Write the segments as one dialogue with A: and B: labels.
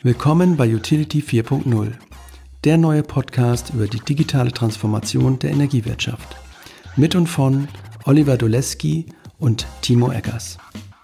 A: Willkommen bei Utility 4.0, der neue Podcast über die digitale Transformation der Energiewirtschaft. Mit und von Oliver Doleski und Timo Eggers.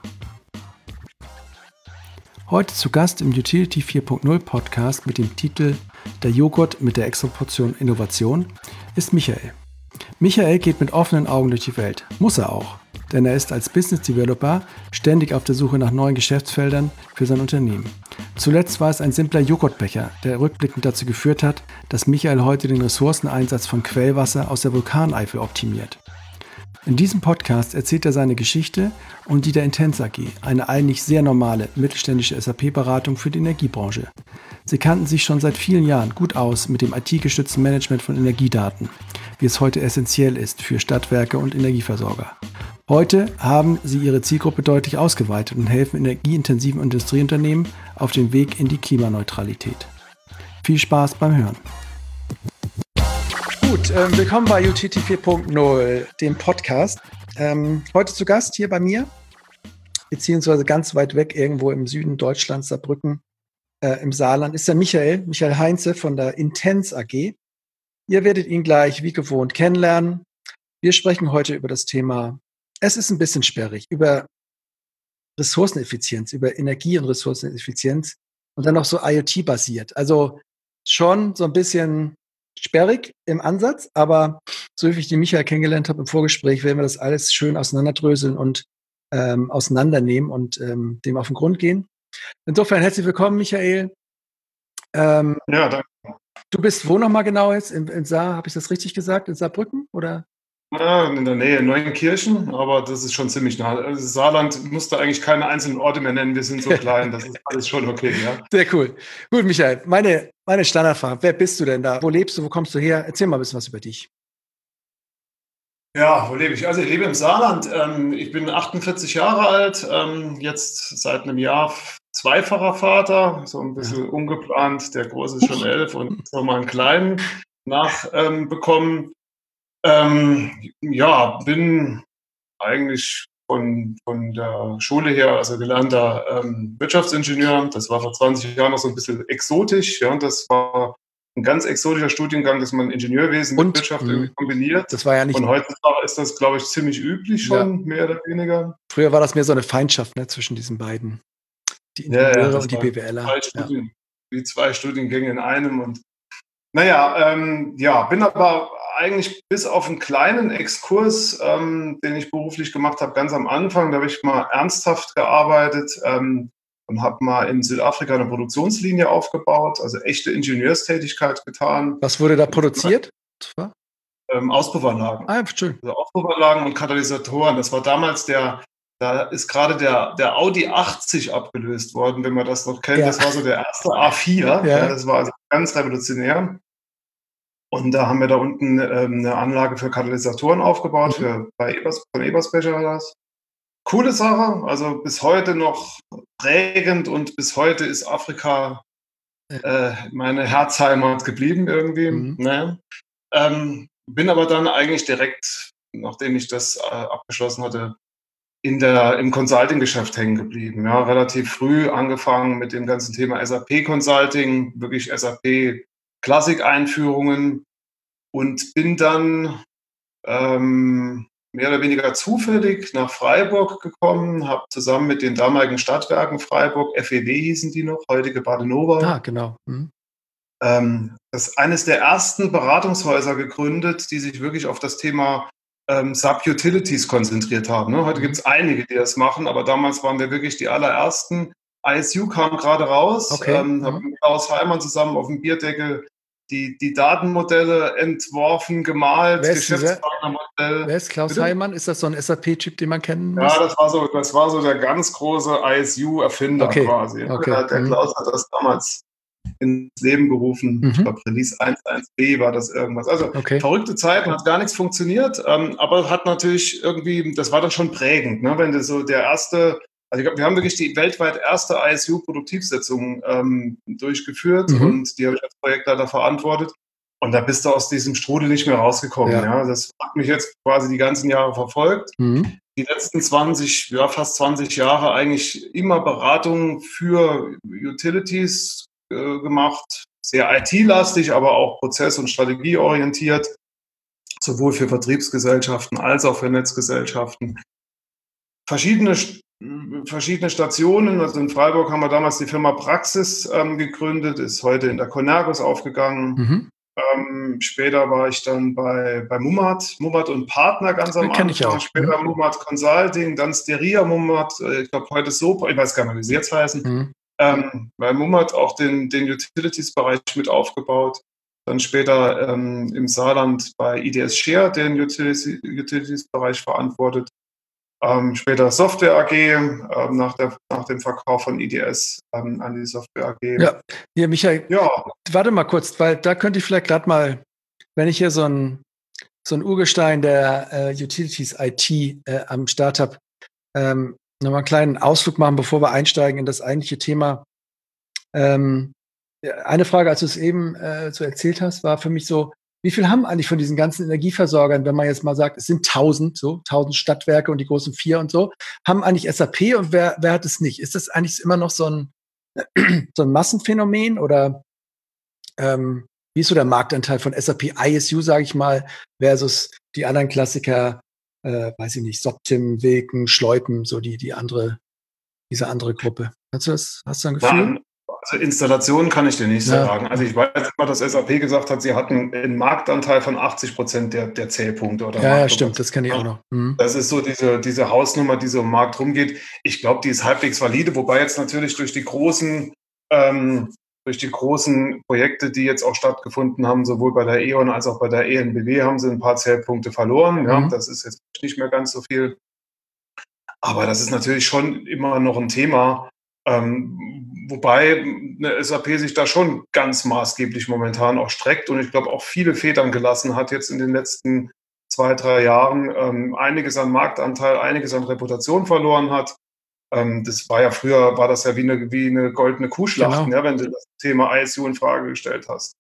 A: Heute zu Gast im Utility 4.0 Podcast mit dem Titel Der Joghurt mit der Extraportion Innovation ist Michael. Michael geht mit offenen Augen durch die Welt. Muss er auch, denn er ist als Business Developer ständig auf der Suche nach neuen Geschäftsfeldern für sein Unternehmen. Zuletzt war es ein simpler Joghurtbecher, der rückblickend dazu geführt hat, dass Michael heute den Ressourceneinsatz von Quellwasser aus der Vulkaneifel optimiert. In diesem Podcast erzählt er seine Geschichte und die der Intense AG, eine eigentlich sehr normale mittelständische SAP-Beratung für die Energiebranche. Sie kannten sich schon seit vielen Jahren gut aus mit dem IT-gestützten Management von Energiedaten, wie es heute essentiell ist für Stadtwerke und Energieversorger. Heute haben sie ihre Zielgruppe deutlich ausgeweitet und helfen energieintensiven Industrieunternehmen auf den Weg in die Klimaneutralität. Viel Spaß beim Hören. Gut, willkommen bei Utility 4.0, dem Podcast. Heute zu Gast hier bei mir, beziehungsweise ganz weit weg irgendwo im Süden Deutschlands, Saarbrücken, im Saarland, ist der Michael Heinze von der Intense AG. Ihr werdet ihn gleich wie gewohnt kennenlernen. Wir sprechen heute über das Thema, es ist ein bisschen sperrig, über Ressourceneffizienz, über Energie- und Ressourceneffizienz und dann noch so IoT-basiert. Also schon so ein bisschen sperrig im Ansatz, aber so wie ich den Michael kennengelernt habe im Vorgespräch, werden wir das alles schön auseinanderdröseln und auseinandernehmen und dem auf den Grund gehen. Insofern herzlich willkommen, Michael.
B: Ja, danke.
A: Du bist wo nochmal genau jetzt? In Saar, habe ich das richtig gesagt? In Saarbrücken? Oder?
B: Ja, in der Nähe Neuenkirchen, aber das ist schon ziemlich nah. Also Saarland musste eigentlich keine einzelnen Orte mehr nennen, wir sind so klein, das ist alles schon okay, ja.
A: Sehr cool. Gut, Michael, meine Standardfrage, wer bist du denn da? Wo lebst du, wo kommst du her? Erzähl mal ein bisschen was über dich.
B: Ja, wo lebe ich? Also ich lebe im Saarland, ich bin 48 Jahre alt, jetzt seit einem Jahr zweifacher Vater, so ein bisschen ungeplant, der Große ist schon 11 und nochmal einen Kleinen nachbekommen. Ja, bin eigentlich von der Schule her, also gelernter Wirtschaftsingenieur. Das war vor 20 Jahren noch so ein bisschen exotisch. Ja, das war ein ganz exotischer Studiengang, dass man Ingenieurwesen mit Wirtschaft irgendwie kombiniert.
A: Das war ja nicht.
B: Und heutzutage ist das, glaube ich, ziemlich üblich schon, mehr oder weniger.
A: Früher war das mehr so eine Feindschaft, ne, zwischen diesen beiden. Die Ingenieure und die BWLer.
B: Die zwei Studiengänge in einem. Und naja, bin aber eigentlich bis auf einen kleinen Exkurs, den ich beruflich gemacht habe, ganz am Anfang, da habe ich mal ernsthaft gearbeitet und habe mal in Südafrika eine Produktionslinie aufgebaut, also echte Ingenieurstätigkeit getan.
A: Was wurde da produziert?
B: Auspuffanlagen.
A: Ah, schön.
B: Also Auspuffanlagen und Katalysatoren. Das war damals da ist gerade der Audi 80 abgelöst worden, wenn man das noch kennt. Ja. Das war so der erste A4. Ja. Das war also ganz revolutionär. Und da haben wir da unten eine Anlage für Katalysatoren aufgebaut, von Eberspecher war das. Coole Sache, also bis heute noch prägend und bis heute ist Afrika meine Herzheimat geblieben irgendwie. Naja. Bin aber dann eigentlich direkt, nachdem ich das abgeschlossen hatte, im Consulting-Geschäft hängen geblieben. Ja, relativ früh angefangen mit dem ganzen Thema SAP-Consulting, wirklich SAP-Klassik-Einführungen und bin dann mehr oder weniger zufällig nach Freiburg gekommen, habe zusammen mit den damaligen Stadtwerken Freiburg, FEW hießen die noch, heutige Badenova.
A: Ah, genau.
B: Das ist eines der ersten Beratungshäuser gegründet, die sich wirklich auf das Thema Sub-Utilities konzentriert haben. Ne? Heute gibt es einige, die das machen, aber damals waren wir wirklich die allerersten. ISU kam gerade raus, haben mit Klaus Heimann zusammen auf dem Bierdeckel die Datenmodelle entworfen, gemalt,
A: Geschäftspartnermodell. Wer ist Klaus Heimann? Ist das so ein SAP-Typ, den man kennen muss?
B: Ja, das war so der ganz große ISU-Erfinder quasi.
A: Okay.
B: Der Klaus hat das damals ins Leben gerufen. Ich glaube, Release 1.1b war das irgendwas. Also verrückte Zeiten, hat gar nichts funktioniert, aber hat natürlich irgendwie, das war dann schon prägend, ne? Wenn du so der erste, also ich glaube, wir haben wirklich die weltweit erste ISU-Produktivsetzung durchgeführt und die habe ich als Projektleiter verantwortet. Und da bist du aus diesem Strudel nicht mehr rausgekommen. Ja. Das hat mich jetzt quasi die ganzen Jahre verfolgt. Die letzten fast 20 Jahre eigentlich immer Beratung für Utilities, gemacht, sehr IT-lastig, aber auch prozess- und strategieorientiert, sowohl für Vertriebsgesellschaften als auch für Netzgesellschaften. Verschiedene Stationen, also in Freiburg haben wir damals die Firma Praxis gegründet, ist heute in der Conergus aufgegangen.
A: Mhm.
B: Später war ich dann bei Mummert und Partner ganz am
A: Kenn ich
B: Anfang,
A: auch.
B: später Mummert Consulting, dann Steria Mummert, ich glaube heute Sopra, ich weiß gar nicht, wie sie jetzt heißen. Bei Mummert auch den Utilities-Bereich mit aufgebaut. Dann später im Saarland bei IDS Share den Utilities-Bereich verantwortet. Später Software AG, nach dem Verkauf von IDS an die Software AG.
A: Ja, hier, Michael,
B: ja.
A: Warte mal kurz, weil da könnte ich vielleicht gerade mal, wenn ich hier so ein Urgestein der Utilities IT am Start habe, nochmal einen kleinen Ausflug machen, bevor wir einsteigen in das eigentliche Thema. Eine Frage, als du es eben so erzählt hast, war für mich so, wie viel haben eigentlich von diesen ganzen Energieversorgern, wenn man jetzt mal sagt, es sind 1000 Stadtwerke und die großen 4 und so, haben eigentlich SAP und wer hat es nicht? Ist das eigentlich immer noch so ein Massenphänomen oder wie ist so der Marktanteil von SAP ISU, sage ich mal, versus die anderen Klassiker, weiß ich nicht, Soptim, Wilken, Schleupen, so diese andere Gruppe. Hast du ein Gefühl?
B: Also Installationen kann ich dir nicht sagen. Also ich weiß immer, dass SAP gesagt hat, sie hatten einen Marktanteil von 80% der Zählpunkte. Oder
A: ja, stimmt, das kenne ich auch noch.
B: Das ist so diese Hausnummer, die so im Markt rumgeht. Ich glaube, die ist halbwegs valide, wobei jetzt natürlich durch die großen Projekte, die jetzt auch stattgefunden haben, sowohl bei der E.ON als auch bei der EnBW, haben sie ein paar Zählpunkte verloren. Ja, das ist jetzt nicht mehr ganz so viel. Aber das ist natürlich schon immer noch ein Thema, wobei eine SAP sich da schon ganz maßgeblich momentan auch streckt und ich glaube auch viele Federn gelassen hat jetzt in den letzten 2-3 Jahren, einiges an Marktanteil, einiges an Reputation verloren hat. Das war ja früher, war das ja wie eine goldene Kuhschlacht,
A: genau.
B: Ja, wenn du das Thema ISU in Frage gestellt hast.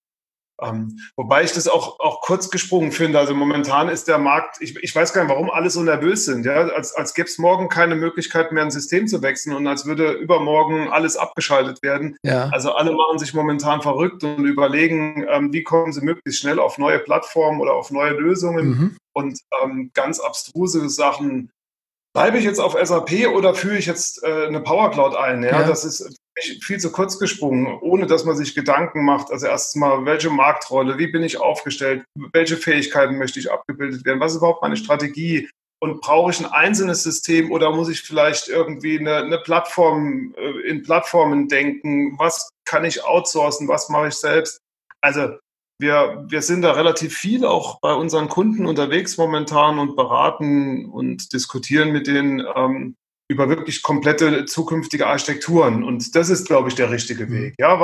B: Wobei ich das auch kurz gesprungen finde. Also momentan ist der Markt, ich weiß gar nicht, warum alle so nervös sind. Ja? Als gäbe es morgen keine Möglichkeit mehr, ein System zu wechseln und als würde übermorgen alles abgeschaltet werden.
A: Ja.
B: Also alle machen sich momentan verrückt und überlegen, wie kommen sie möglichst schnell auf neue Plattformen oder auf neue Lösungen. Und ganz abstruse Sachen. Bleibe ich jetzt auf SAP oder führe ich jetzt eine Power Cloud ein? Ja, das ist viel zu kurz gesprungen, ohne dass man sich Gedanken macht. Also erstmal, welche Marktrolle, wie bin ich aufgestellt, welche Fähigkeiten möchte ich abgebildet werden, was ist überhaupt meine Strategie? Und brauche ich ein einzelnes System oder muss ich vielleicht irgendwie eine Plattform in Plattformen denken? Was kann ich outsourcen? Was mache ich selbst? Also wir sind da relativ viel auch bei unseren Kunden unterwegs momentan und beraten und diskutieren mit denen über wirklich komplette zukünftige Architekturen. Und das ist, glaube ich, der richtige Weg. Ja,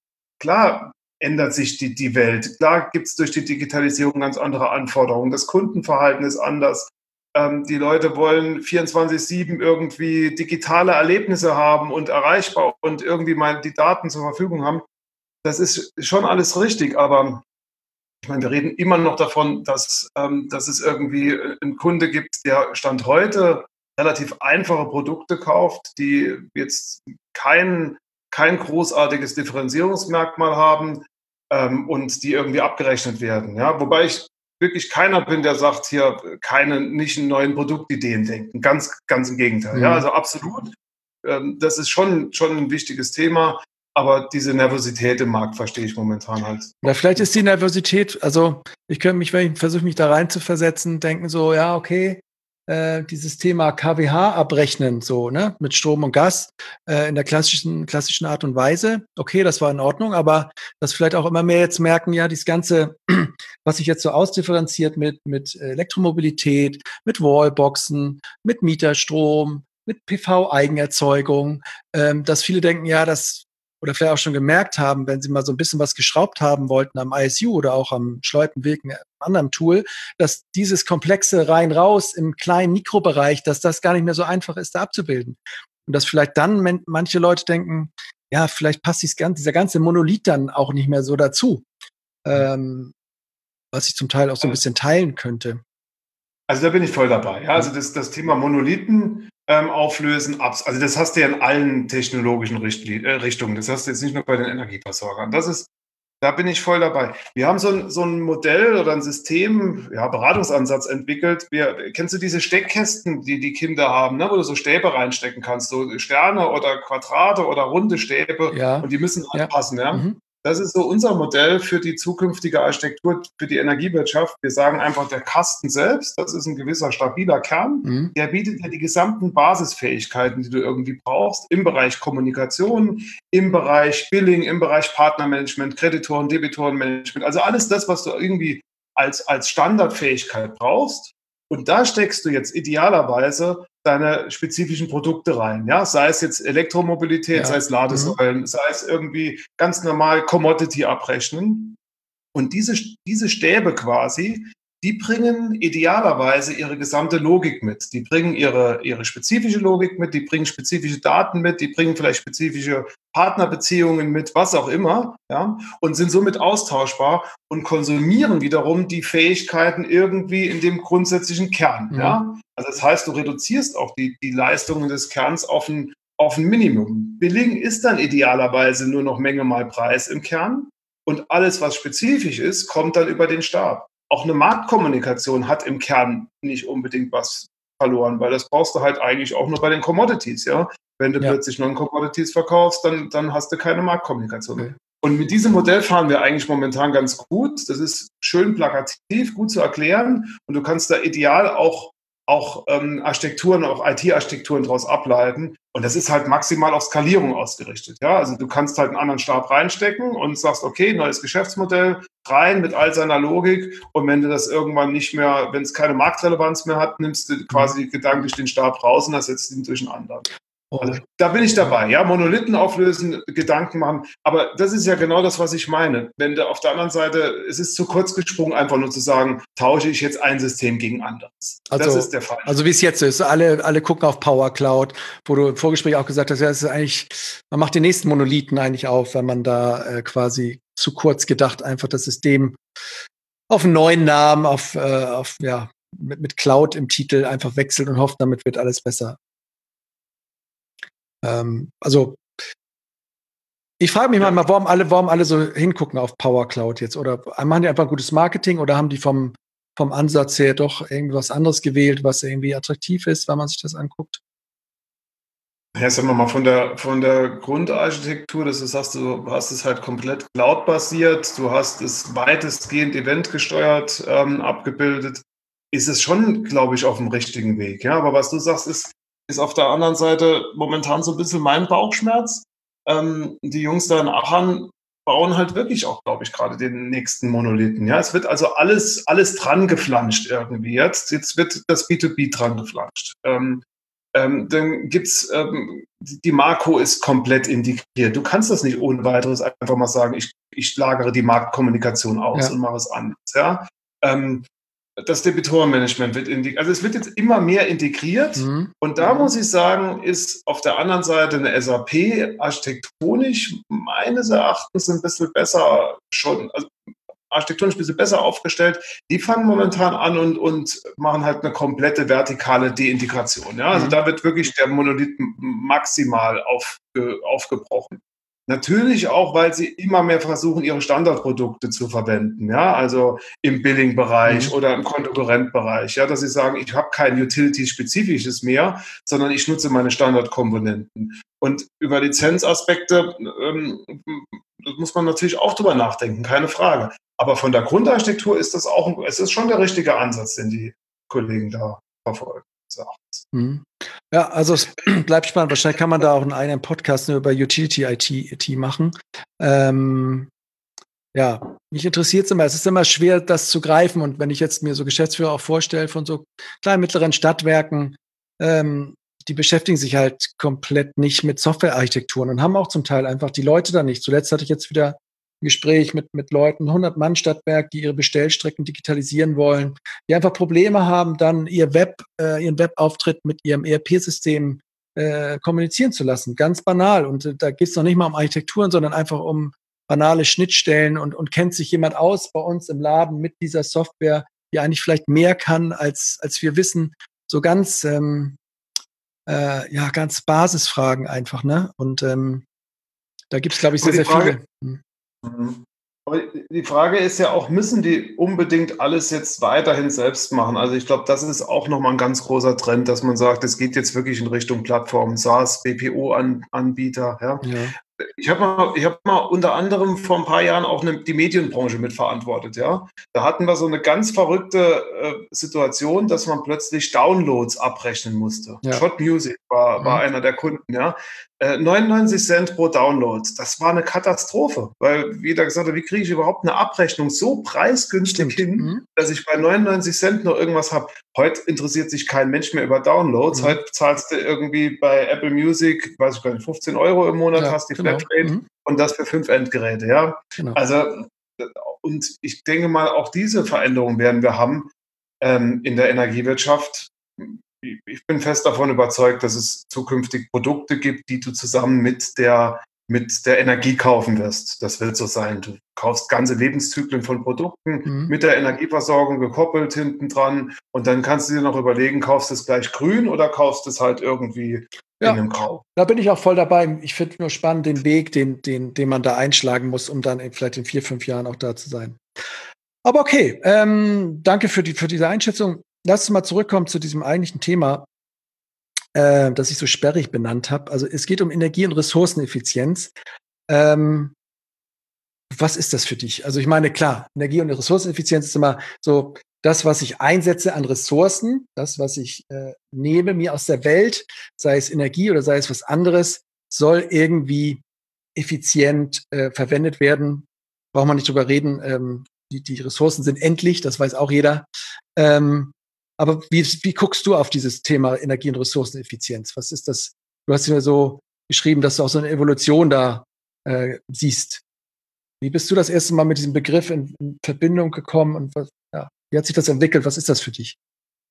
B: klar ändert sich die Welt. Klar gibt es durch die Digitalisierung ganz andere Anforderungen. Das Kundenverhalten ist anders. Die Leute wollen 24/7 irgendwie digitale Erlebnisse haben und erreichbar und irgendwie mal die Daten zur Verfügung haben. Das ist schon alles richtig, aber ich meine, wir reden immer noch davon, dass es irgendwie einen Kunde gibt, der Stand heute relativ einfache Produkte kauft, die jetzt kein großartiges Differenzierungsmerkmal haben und die irgendwie abgerechnet werden. Ja? Wobei ich wirklich keiner bin, der sagt, hier nicht in neuen Produktideen denken. Ganz, ganz im Gegenteil. Ja? Also absolut. Das ist schon ein wichtiges Thema. Aber diese Nervosität im Markt verstehe ich momentan halt.
A: Oder vielleicht ist die Nervosität, also ich könnte mich, wenn ich versuche, mich da rein zu versetzen, denken so, ja, okay, dieses Thema KWH abrechnen, so, ne, mit Strom und Gas, in der klassischen Art und Weise. Okay, das war in Ordnung, aber dass vielleicht auch immer mehr jetzt merken, ja, dieses Ganze, was sich jetzt so ausdifferenziert mit Elektromobilität, mit Wallboxen, mit Mieterstrom, mit PV-Eigenerzeugung, dass viele denken, ja, oder vielleicht auch schon gemerkt haben, wenn sie mal so ein bisschen was geschraubt haben wollten am ISU oder auch am Schleupenweg, einem anderen Tool, dass dieses komplexe rein-raus im kleinen Mikrobereich, dass das gar nicht mehr so einfach ist, da abzubilden. Und dass vielleicht dann manche Leute denken, ja, vielleicht passt dieser ganze Monolith dann auch nicht mehr so dazu, was ich zum Teil auch so ein bisschen teilen könnte.
B: Also da bin ich voll dabei. Ja? Also das Thema Monolithen auflösen. Also das hast du ja in allen technologischen Richtungen. Das hast du jetzt nicht nur bei den Energieversorgern. Da bin ich voll dabei. Wir haben so ein Modell oder ein System, ja, Beratungsansatz entwickelt. Kennst du diese Steckkästen, die Kinder haben, ne, wo du so Stäbe reinstecken kannst, so Sterne oder Quadrate oder runde Stäbe,
A: Ja.
B: und die müssen anpassen, ja.
A: Mhm.
B: Das ist so unser Modell für die zukünftige Architektur, für die Energiewirtschaft. Wir sagen einfach, der Kasten selbst, das ist ein gewisser stabiler Kern. Der bietet dir die gesamten Basisfähigkeiten, die du irgendwie brauchst, im Bereich Kommunikation, im Bereich Billing, im Bereich Partnermanagement, Kreditoren, Debitorenmanagement. Also alles das, was du irgendwie als Standardfähigkeit brauchst. Und da steckst du jetzt idealerweise deine spezifischen Produkte rein. Ja? Sei es jetzt Elektromobilität, sei es Ladesäulen, sei es irgendwie ganz normal Commodity abrechnen. Und diese Stäbe quasi, die bringen idealerweise ihre gesamte Logik mit. Die bringen ihre spezifische Logik mit, die bringen spezifische Daten mit, die bringen vielleicht spezifische Partnerbeziehungen mit, was auch immer, ja, und sind somit austauschbar und konsumieren wiederum die Fähigkeiten irgendwie in dem grundsätzlichen Kern. Ja. Also das heißt, du reduzierst auch die Leistungen des Kerns auf ein Minimum. Billing ist dann idealerweise nur noch Menge mal Preis im Kern. Und alles, was spezifisch ist, kommt dann über den Stab. Auch eine Marktkommunikation hat im Kern nicht unbedingt was verloren, weil das brauchst du halt eigentlich auch nur bei den Commodities. Ja? Wenn du plötzlich Non-Commodities verkaufst, dann hast du keine Marktkommunikation. Okay. Und mit diesem Modell fahren wir eigentlich momentan ganz gut. Das ist schön plakativ, gut zu erklären. Und du kannst da ideal auch Architekturen, auch IT-Architekturen daraus ableiten. Und das ist halt maximal auf Skalierung ausgerichtet. Ja? Also du kannst halt einen anderen Stab reinstecken und sagst, okay, neues Geschäftsmodell, rein mit all seiner Logik. Und wenn du das irgendwann nicht mehr, wenn es keine Marktrelevanz mehr hat, nimmst du quasi gedanklich den Stab raus und ersetzt ihn durch einen anderen. Also, da bin ich dabei, ja, Monolithen auflösen, Gedanken machen, aber das ist ja genau das, was ich meine. Wenn du auf der anderen Seite, es ist zu kurz gesprungen, einfach nur zu sagen, tausche ich jetzt ein System gegen anderes.
A: Also,
B: das ist der Fall.
A: Also wie es jetzt ist, alle gucken auf Power Cloud, wo du im Vorgespräch auch gesagt hast, ja, es ist eigentlich, man macht den nächsten Monolithen eigentlich auf, wenn man da quasi zu kurz gedacht einfach das System auf einen neuen Namen, mit Cloud im Titel einfach wechselt und hofft, damit wird alles besser. Also ich frage mich manchmal, warum alle so hingucken auf Power Cloud jetzt, oder machen die einfach gutes Marketing oder haben die vom Ansatz her doch irgendwas anderes gewählt, was irgendwie attraktiv ist, wenn man sich das anguckt?
B: Ja, sagen wir mal, von der Grundarchitektur, du hast es halt komplett cloud-basiert, du hast es weitestgehend eventgesteuert abgebildet, ist es schon, glaube ich, auf dem richtigen Weg. Ja? Aber was du sagst, ist auf der anderen Seite momentan so ein bisschen mein Bauchschmerz. Die Jungs da in Aachen bauen halt wirklich auch, glaube ich, gerade den nächsten Monolithen. Ja, es wird also alles dran geflanscht irgendwie jetzt. Jetzt wird das B2B dran geflanscht. Dann gibt's die Marco ist komplett integriert. Du kannst das nicht ohne weiteres einfach mal sagen, ich lagere die Marktkommunikation aus und mache es anders. Ja? Das Debitorenmanagement wird integriert. Also es wird jetzt immer mehr integriert. Und da muss ich sagen, ist auf der anderen Seite eine SAP architektonisch meines Erachtens ein bisschen besser schon, also architektonisch ein bisschen besser aufgestellt. Die fangen momentan an und machen halt eine komplette vertikale Deintegration. Ja? Also da wird wirklich der Monolith maximal aufgebrochen. Natürlich auch, weil sie immer mehr versuchen, ihre Standardprodukte zu verwenden, ja, also im Billing-Bereich oder im Konkurrentbereich, ja, dass sie sagen, ich habe kein Utility-spezifisches mehr, sondern ich nutze meine Standardkomponenten. Und über Lizenzaspekte muss man natürlich auch drüber nachdenken, keine Frage. Aber von der Grundarchitektur ist es ist schon der richtige Ansatz, den die Kollegen da verfolgen.
A: Ja, also es bleibt spannend. Wahrscheinlich kann man da auch einen eigenen Podcast nur über Utility IT machen. Ja, mich interessiert es immer. Es ist immer schwer, das zu greifen. Und wenn ich jetzt mir so Geschäftsführer auch vorstelle von so kleinen, mittleren Stadtwerken, die beschäftigen sich halt komplett nicht mit Softwarearchitekturen und haben auch zum Teil einfach die Leute da nicht. Zuletzt hatte ich jetzt wieder ein Gespräch mit Leuten, 100-Mann-Stadtwerk, die ihre Bestellstrecken digitalisieren wollen, die einfach Probleme haben, dann ihren Webauftritt mit ihrem ERP-System kommunizieren zu lassen. Ganz banal. Und da geht es noch nicht mal um Architekturen, sondern einfach um banale Schnittstellen und kennt sich jemand aus bei uns im Laden mit dieser Software, die eigentlich vielleicht mehr kann, als wir wissen. So ganz ganz Basisfragen einfach, ne? Und da gibt es, glaube ich, sehr, sehr viele.
B: Mhm. Aber die Frage ist ja auch, müssen die unbedingt alles jetzt weiterhin selbst machen? Also ich glaube, das ist auch nochmal ein ganz großer Trend, dass man sagt, es geht jetzt wirklich in Richtung Plattformen, SaaS, BPO-Anbieter. Ja.
A: Ja.
B: Ich hab mal unter anderem vor ein paar Jahren auch die Medienbranche mitverantwortet, ja. Da hatten wir so eine ganz verrückte Situation, dass man plötzlich Downloads abrechnen musste.
A: Ja.
B: Shot Music war einer der Kunden, ja. 99 Cent pro Download. Das war eine Katastrophe, weil jeder gesagt hat, wie kriege ich überhaupt eine Abrechnung so preisgünstig hin, dass ich bei 99 Cent noch irgendwas habe. Heute interessiert sich kein Mensch mehr über Downloads. Heute zahlst du irgendwie bei Apple Music, weiß ich gar nicht, 15 Euro im Monat, hast die Flatrate und das für 5 Endgeräte, ja. Genau. Also, und ich denke mal, auch diese Veränderung werden wir haben in der Energiewirtschaft. Ich bin fest davon überzeugt, dass es zukünftig Produkte gibt, die du zusammen mit der Energie kaufen wirst. Das wird so sein. Du kaufst ganze Lebenszyklen von Produkten mit der Energieversorgung gekoppelt hinten dran und dann kannst du dir noch überlegen, kaufst du es gleich grün oder kaufst du es halt irgendwie in einem Grau.
A: Da bin ich auch voll dabei. Ich finde nur spannend den Weg, den man da einschlagen muss, um dann vielleicht in 4, 5 Jahren auch da zu sein. Aber okay, danke für diese Einschätzung. Lass uns mal zurückkommen zu diesem eigentlichen Thema, das ich so sperrig benannt habe. Also es geht um Energie- und Ressourceneffizienz. Was ist das für dich? Also ich meine, klar, Energie- und Ressourceneffizienz ist immer so das, was ich einsetze an Ressourcen, das, was ich nehme mir aus der Welt, sei es Energie oder sei es was anderes, soll irgendwie effizient verwendet werden. Braucht man nicht drüber reden. Die Ressourcen sind endlich, das weiß auch jeder. Aber wie guckst du auf dieses Thema Energie- und Ressourceneffizienz? Was ist das? Du hast mir so geschrieben, dass du auch so eine Evolution da siehst. Wie bist du das erste Mal mit diesem Begriff in Verbindung gekommen und wie hat sich das entwickelt? Was ist das für dich?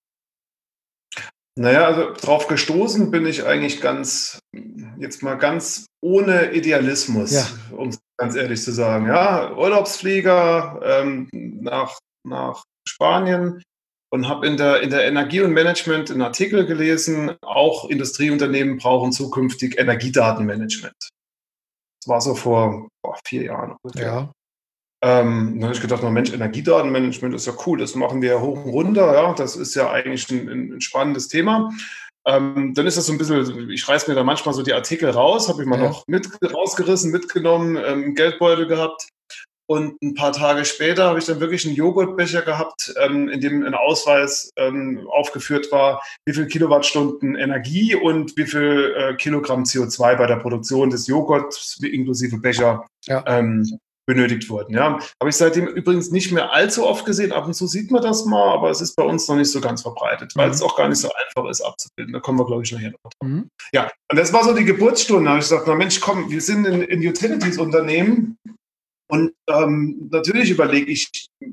B: Naja, also drauf gestoßen bin ich eigentlich jetzt mal ganz ohne Idealismus, um es ganz ehrlich zu sagen. Ja, Urlaubsflieger nach Spanien und habe in der Energie und Management einen Artikel gelesen, auch Industrieunternehmen brauchen zukünftig Energiedatenmanagement. Das war so vor 4 Jahren ungefähr.
A: Ja.
B: Dann habe ich gedacht, Mensch, Energiedatenmanagement ist ja cool, das machen wir hoch und runter, ja, das ist ja eigentlich ein spannendes Thema. Dann ist das so ein bisschen, ich reiß mir da manchmal so die Artikel raus, habe ich mal noch rausgerissen, mitgenommen, Geldbeutel gehabt. Und ein paar Tage später habe ich dann wirklich einen Joghurtbecher gehabt, in dem ein Ausweis aufgeführt war, wie viel Kilowattstunden Energie und wie viel Kilogramm CO2 bei der Produktion des Joghurts inklusive Becher benötigt wurden. Ja. Habe ich seitdem übrigens nicht mehr allzu oft gesehen. Ab und zu sieht man das mal, aber es ist bei uns noch nicht so ganz verbreitet, weil es auch gar nicht so einfach ist abzubilden. Da kommen wir, glaube ich, nachher noch drauf. Ja, und das war so die Geburtsstunde. Da habe ich gesagt, Mensch, komm, wir sind in Utilities-Unternehmen und natürlich überlege ich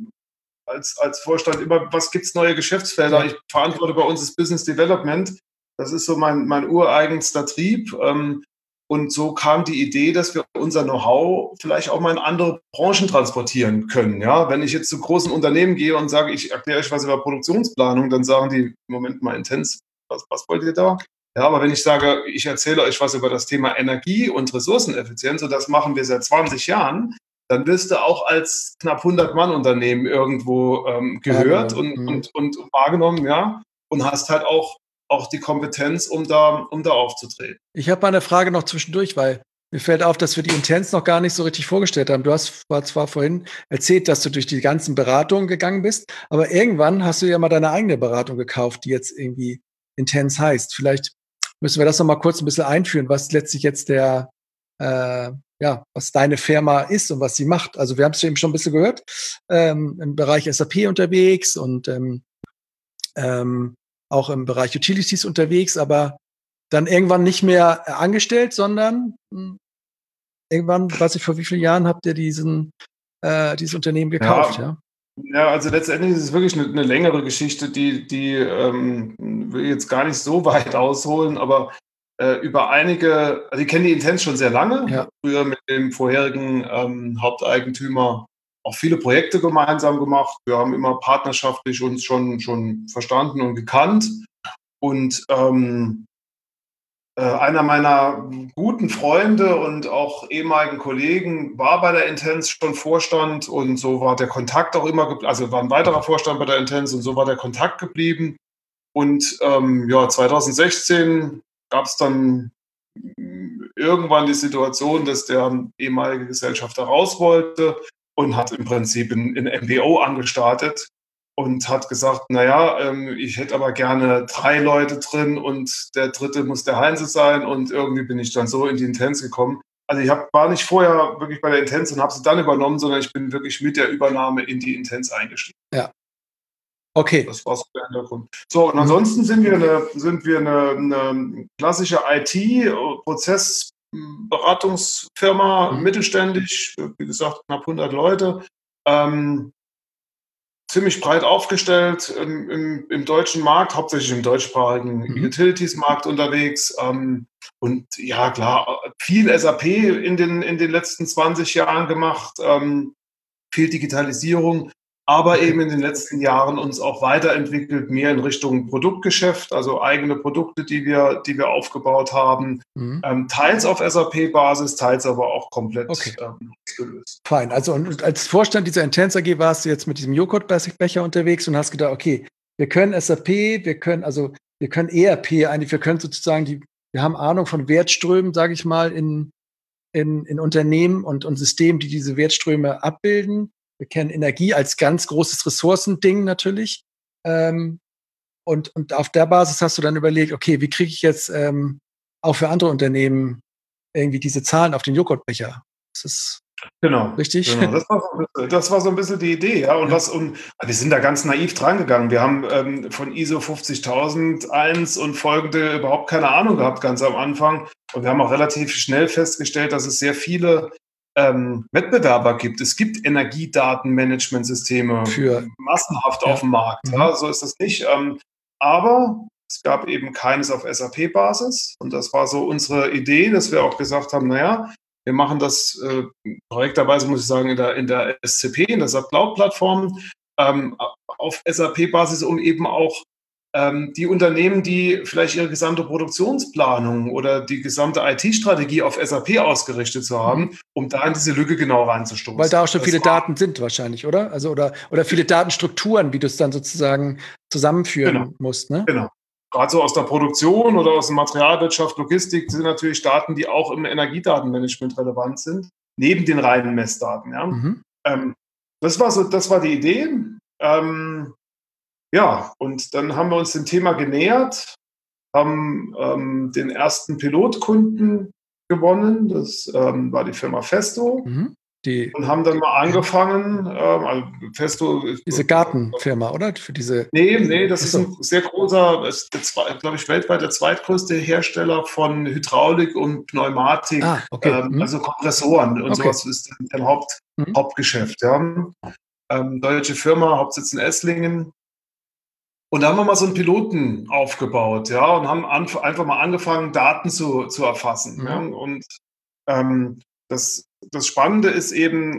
B: als Vorstand immer, was gibt es neue Geschäftsfelder? Ja. Ich verantworte bei uns das Business Development. Das ist so mein ureigenster Trieb. Und so kam die Idee, dass wir unser Know-how vielleicht auch mal in andere Branchen transportieren können. Ja, wenn ich jetzt zu großen Unternehmen gehe und sage, ich erkläre euch was über Produktionsplanung, dann sagen die, Moment mal, intens, was wollt ihr da? Ja, aber wenn ich sage, ich erzähle euch was über das Thema Energie und Ressourceneffizienz und das machen wir seit 20 Jahren, dann wirst du auch als knapp 100-Mann-Unternehmen irgendwo gehört und wahrgenommen, ja, und hast halt auch die Kompetenz, um da aufzutreten.
A: Ich habe mal eine Frage noch zwischendurch, weil mir fällt auf, dass wir die Intens noch gar nicht so richtig vorgestellt haben. Du hast zwar vorhin erzählt, dass du durch die ganzen Beratungen gegangen bist, aber irgendwann hast du ja mal deine eigene Beratung gekauft, die jetzt irgendwie Intens heißt. Vielleicht müssen wir das noch mal kurz ein bisschen einführen, was letztlich jetzt was deine Firma ist und was sie macht. Also wir haben es eben schon ein bisschen gehört, im Bereich SAP unterwegs und auch im Bereich Utilities unterwegs, aber dann irgendwann nicht mehr angestellt, sondern irgendwann, weiß ich, vor wie vielen Jahren habt ihr dieses Unternehmen gekauft, ja?
B: Ja, also letztendlich ist es wirklich eine längere Geschichte, die will jetzt gar nicht so weit ausholen, aber über einige, also ich kenne die Intens schon sehr lange, früher mit dem vorherigen Haupteigentümer auch viele Projekte gemeinsam gemacht. Wir haben immer partnerschaftlich uns schon verstanden und gekannt. Und einer meiner guten Freunde und auch ehemaligen Kollegen war bei der Intense schon Vorstand und so war der Kontakt auch immer, also war ein weiterer Vorstand bei der Intense und so war der Kontakt geblieben. Und ja, 2016 gab es dann irgendwann die Situation, dass der ehemalige Gesellschafter raus wollte und hat im Prinzip ein MBO angestartet und hat gesagt, naja, ich hätte aber gerne 3 Leute drin und der dritte muss der Heinze sein und irgendwie bin ich dann so in die Intense gekommen. Also ich war nicht vorher wirklich bei der Intense und habe sie dann übernommen, sondern ich bin wirklich mit der Übernahme in die Intense eingestiegen.
A: Ja. Okay.
B: Das war so der Hintergrund. So, und ansonsten sind wir eine klassische IT-Prozessberatungsfirma, mittelständisch, wie gesagt, knapp 100 Leute. Ziemlich breit aufgestellt im deutschen Markt, hauptsächlich im deutschsprachigen Utilities-Markt unterwegs. Und ja, klar, viel SAP in den letzten 20 Jahren gemacht, viel Digitalisierung, aber eben in den letzten Jahren uns auch weiterentwickelt, mehr in Richtung Produktgeschäft, also eigene Produkte, die wir aufgebaut haben, teils auf SAP-Basis, teils aber auch komplett gelöst.
A: Fein. Also und als Vorstand dieser Intense AG warst du jetzt mit diesem Joghurtbecher unterwegs und hast gedacht, okay, wir können SAP, wir können ERP eigentlich, wir können sozusagen wir haben Ahnung von Wertströmen, sage ich mal, in Unternehmen und Systemen, die diese Wertströme abbilden. Wir kennen Energie als ganz großes Ressourcending natürlich. Und auf der Basis hast du dann überlegt, okay, wie kriege ich jetzt auch für andere Unternehmen irgendwie diese Zahlen auf den Joghurtbecher? Das ist richtig.
B: Genau. Das war so ein bisschen die Idee, ja. Und wir sind da ganz naiv dran gegangen. Wir haben von ISO 50001 und folgende überhaupt keine Ahnung gehabt, ganz am Anfang. Und wir haben auch relativ schnell festgestellt, dass es sehr viele Wettbewerber gibt. Es gibt Energiedatenmanagementsysteme massenhaft auf dem Markt. Ja, so ist das nicht. Aber es gab eben keines auf SAP-Basis. Und das war so unsere Idee, dass wir auch gesagt haben, naja, wir machen das korrekterweise, muss ich sagen, in der SCP, in der SAP Cloud-Plattform, auf SAP-Basis, um eben auch die Unternehmen, die vielleicht ihre gesamte Produktionsplanung oder die gesamte IT-Strategie auf SAP ausgerichtet zu haben, um da in diese Lücke genau reinzustoßen.
A: Weil da auch schon viele Daten sind wahrscheinlich, oder? Also oder viele Datenstrukturen, wie du es dann sozusagen zusammenführen musst, ne?
B: Genau. Gerade so aus der Produktion oder aus der Materialwirtschaft, Logistik sind natürlich Daten, die auch im Energiedatenmanagement relevant sind, neben den reinen Messdaten. Ja? Das war die Idee. Ja, und dann haben wir uns dem Thema genähert, haben den ersten Pilotkunden gewonnen. Das war die Firma Festo. Und haben dann mal angefangen, also Festo.
A: Diese Gartenfirma, oder? Für diese.
B: Nee, das ist ein sehr großer, glaube ich, weltweit der zweitgrößte Hersteller von Hydraulik und Pneumatik, also Kompressoren und sowas ist ein Hauptgeschäft. Ja. Deutsche Firma, Hauptsitz in Esslingen. Und da haben wir mal so einen Piloten aufgebaut, ja, und haben einfach mal angefangen, Daten zu erfassen. Ja. Und das Spannende ist eben,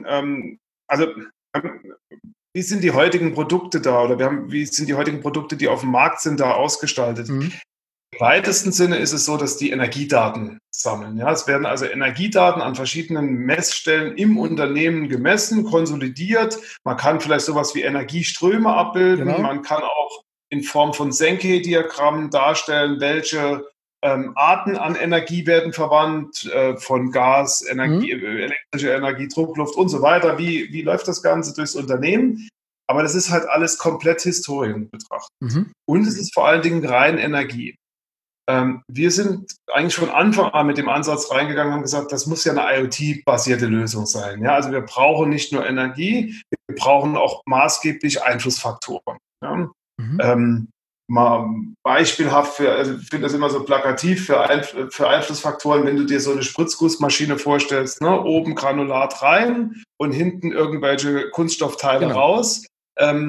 B: wie sind die heutigen Produkte da oder wie sind die heutigen Produkte, die auf dem Markt sind, da ausgestaltet? Im weitesten Sinne ist es so, dass die Energiedaten sammeln. Ja? Es werden also Energiedaten an verschiedenen Messstellen im Unternehmen gemessen, konsolidiert. Man kann vielleicht sowas wie Energieströme abbilden. Genau. Man kann auch in Form von Sankey-Diagrammen darstellen, welche Arten an Energie werden verwandt, von Gas, elektrische Energie, Druckluft und so weiter. Wie läuft das Ganze durchs Unternehmen? Aber das ist halt alles komplett Historien betrachtet. Und es ist vor allen Dingen rein Energie. Wir sind eigentlich von Anfang an mit dem Ansatz reingegangen und haben gesagt, das muss ja eine IoT-basierte Lösung sein. Ja? Also wir brauchen nicht nur Energie, wir brauchen auch maßgeblich Einflussfaktoren. Ja? Mal beispielhaft, ich finde das immer so plakativ für Einflussfaktoren, wenn du dir so eine Spritzgussmaschine vorstellst, ne? Oben Granulat rein und hinten irgendwelche Kunststoffteile raus. Dann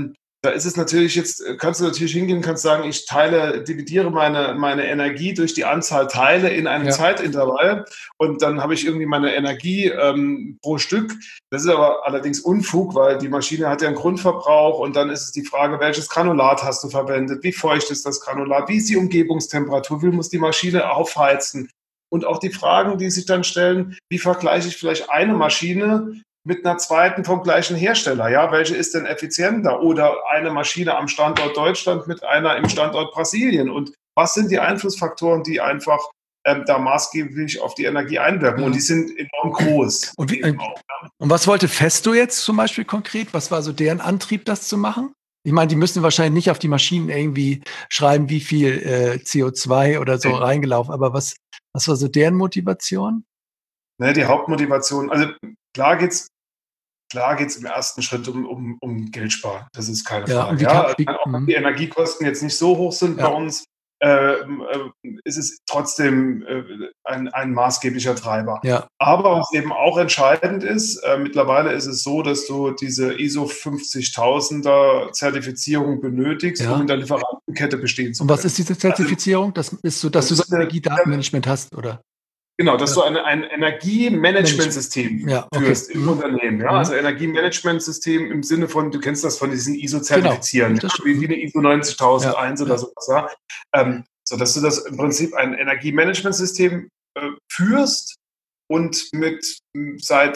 B: da ist es natürlich jetzt, kannst du natürlich hingehen, kannst sagen, ich dividiere meine Energie durch die Anzahl Teile in einem Zeitintervall und dann habe ich irgendwie meine Energie pro Stück. Das ist aber allerdings Unfug, weil die Maschine hat ja einen Grundverbrauch und dann ist es die Frage, welches Granulat hast du verwendet, wie feucht ist das Granulat, wie ist die Umgebungstemperatur, wie muss die Maschine aufheizen? Und auch die Fragen, die sich dann stellen, wie vergleiche ich vielleicht eine Maschine mit einer zweiten vom gleichen Hersteller? Ja, welche ist denn effizienter? Oder eine Maschine am Standort Deutschland mit einer im Standort Brasilien? Und was sind die Einflussfaktoren, die einfach da maßgeblich auf die Energie einwirken? Und die sind enorm groß.
A: Und was wollte Festo jetzt zum Beispiel konkret? Was war so deren Antrieb, das zu machen? Ich meine, die müssen wahrscheinlich nicht auf die Maschinen irgendwie schreiben, wie viel CO2 oder so reingelaufen. Aber was war so deren Motivation?
B: Ne, die Hauptmotivation, also klar geht's im ersten Schritt um Geld sparen. Das ist keine Frage. Auch wenn die Energiekosten jetzt nicht so hoch sind bei uns, ist es trotzdem ein maßgeblicher Treiber.
A: Ja.
B: Aber was eben auch entscheidend ist, mittlerweile ist es so, dass du diese ISO 50000er Zertifizierung benötigst, um in der Lieferantenkette bestehen zu können.
A: Und was ist diese Zertifizierung? Das ist so, dass du so ein Energiedatenmanagement hast, oder?
B: Genau, dass du ein Energiemanagementsystem führst im Unternehmen. Ja? Also Energiemanagementsystem im Sinne von, du kennst das von diesen ISO-Zertifizieren, wie eine ISO 90001 oder sowas. Ja? Sodass du das im Prinzip ein Energiemanagementsystem führst und seit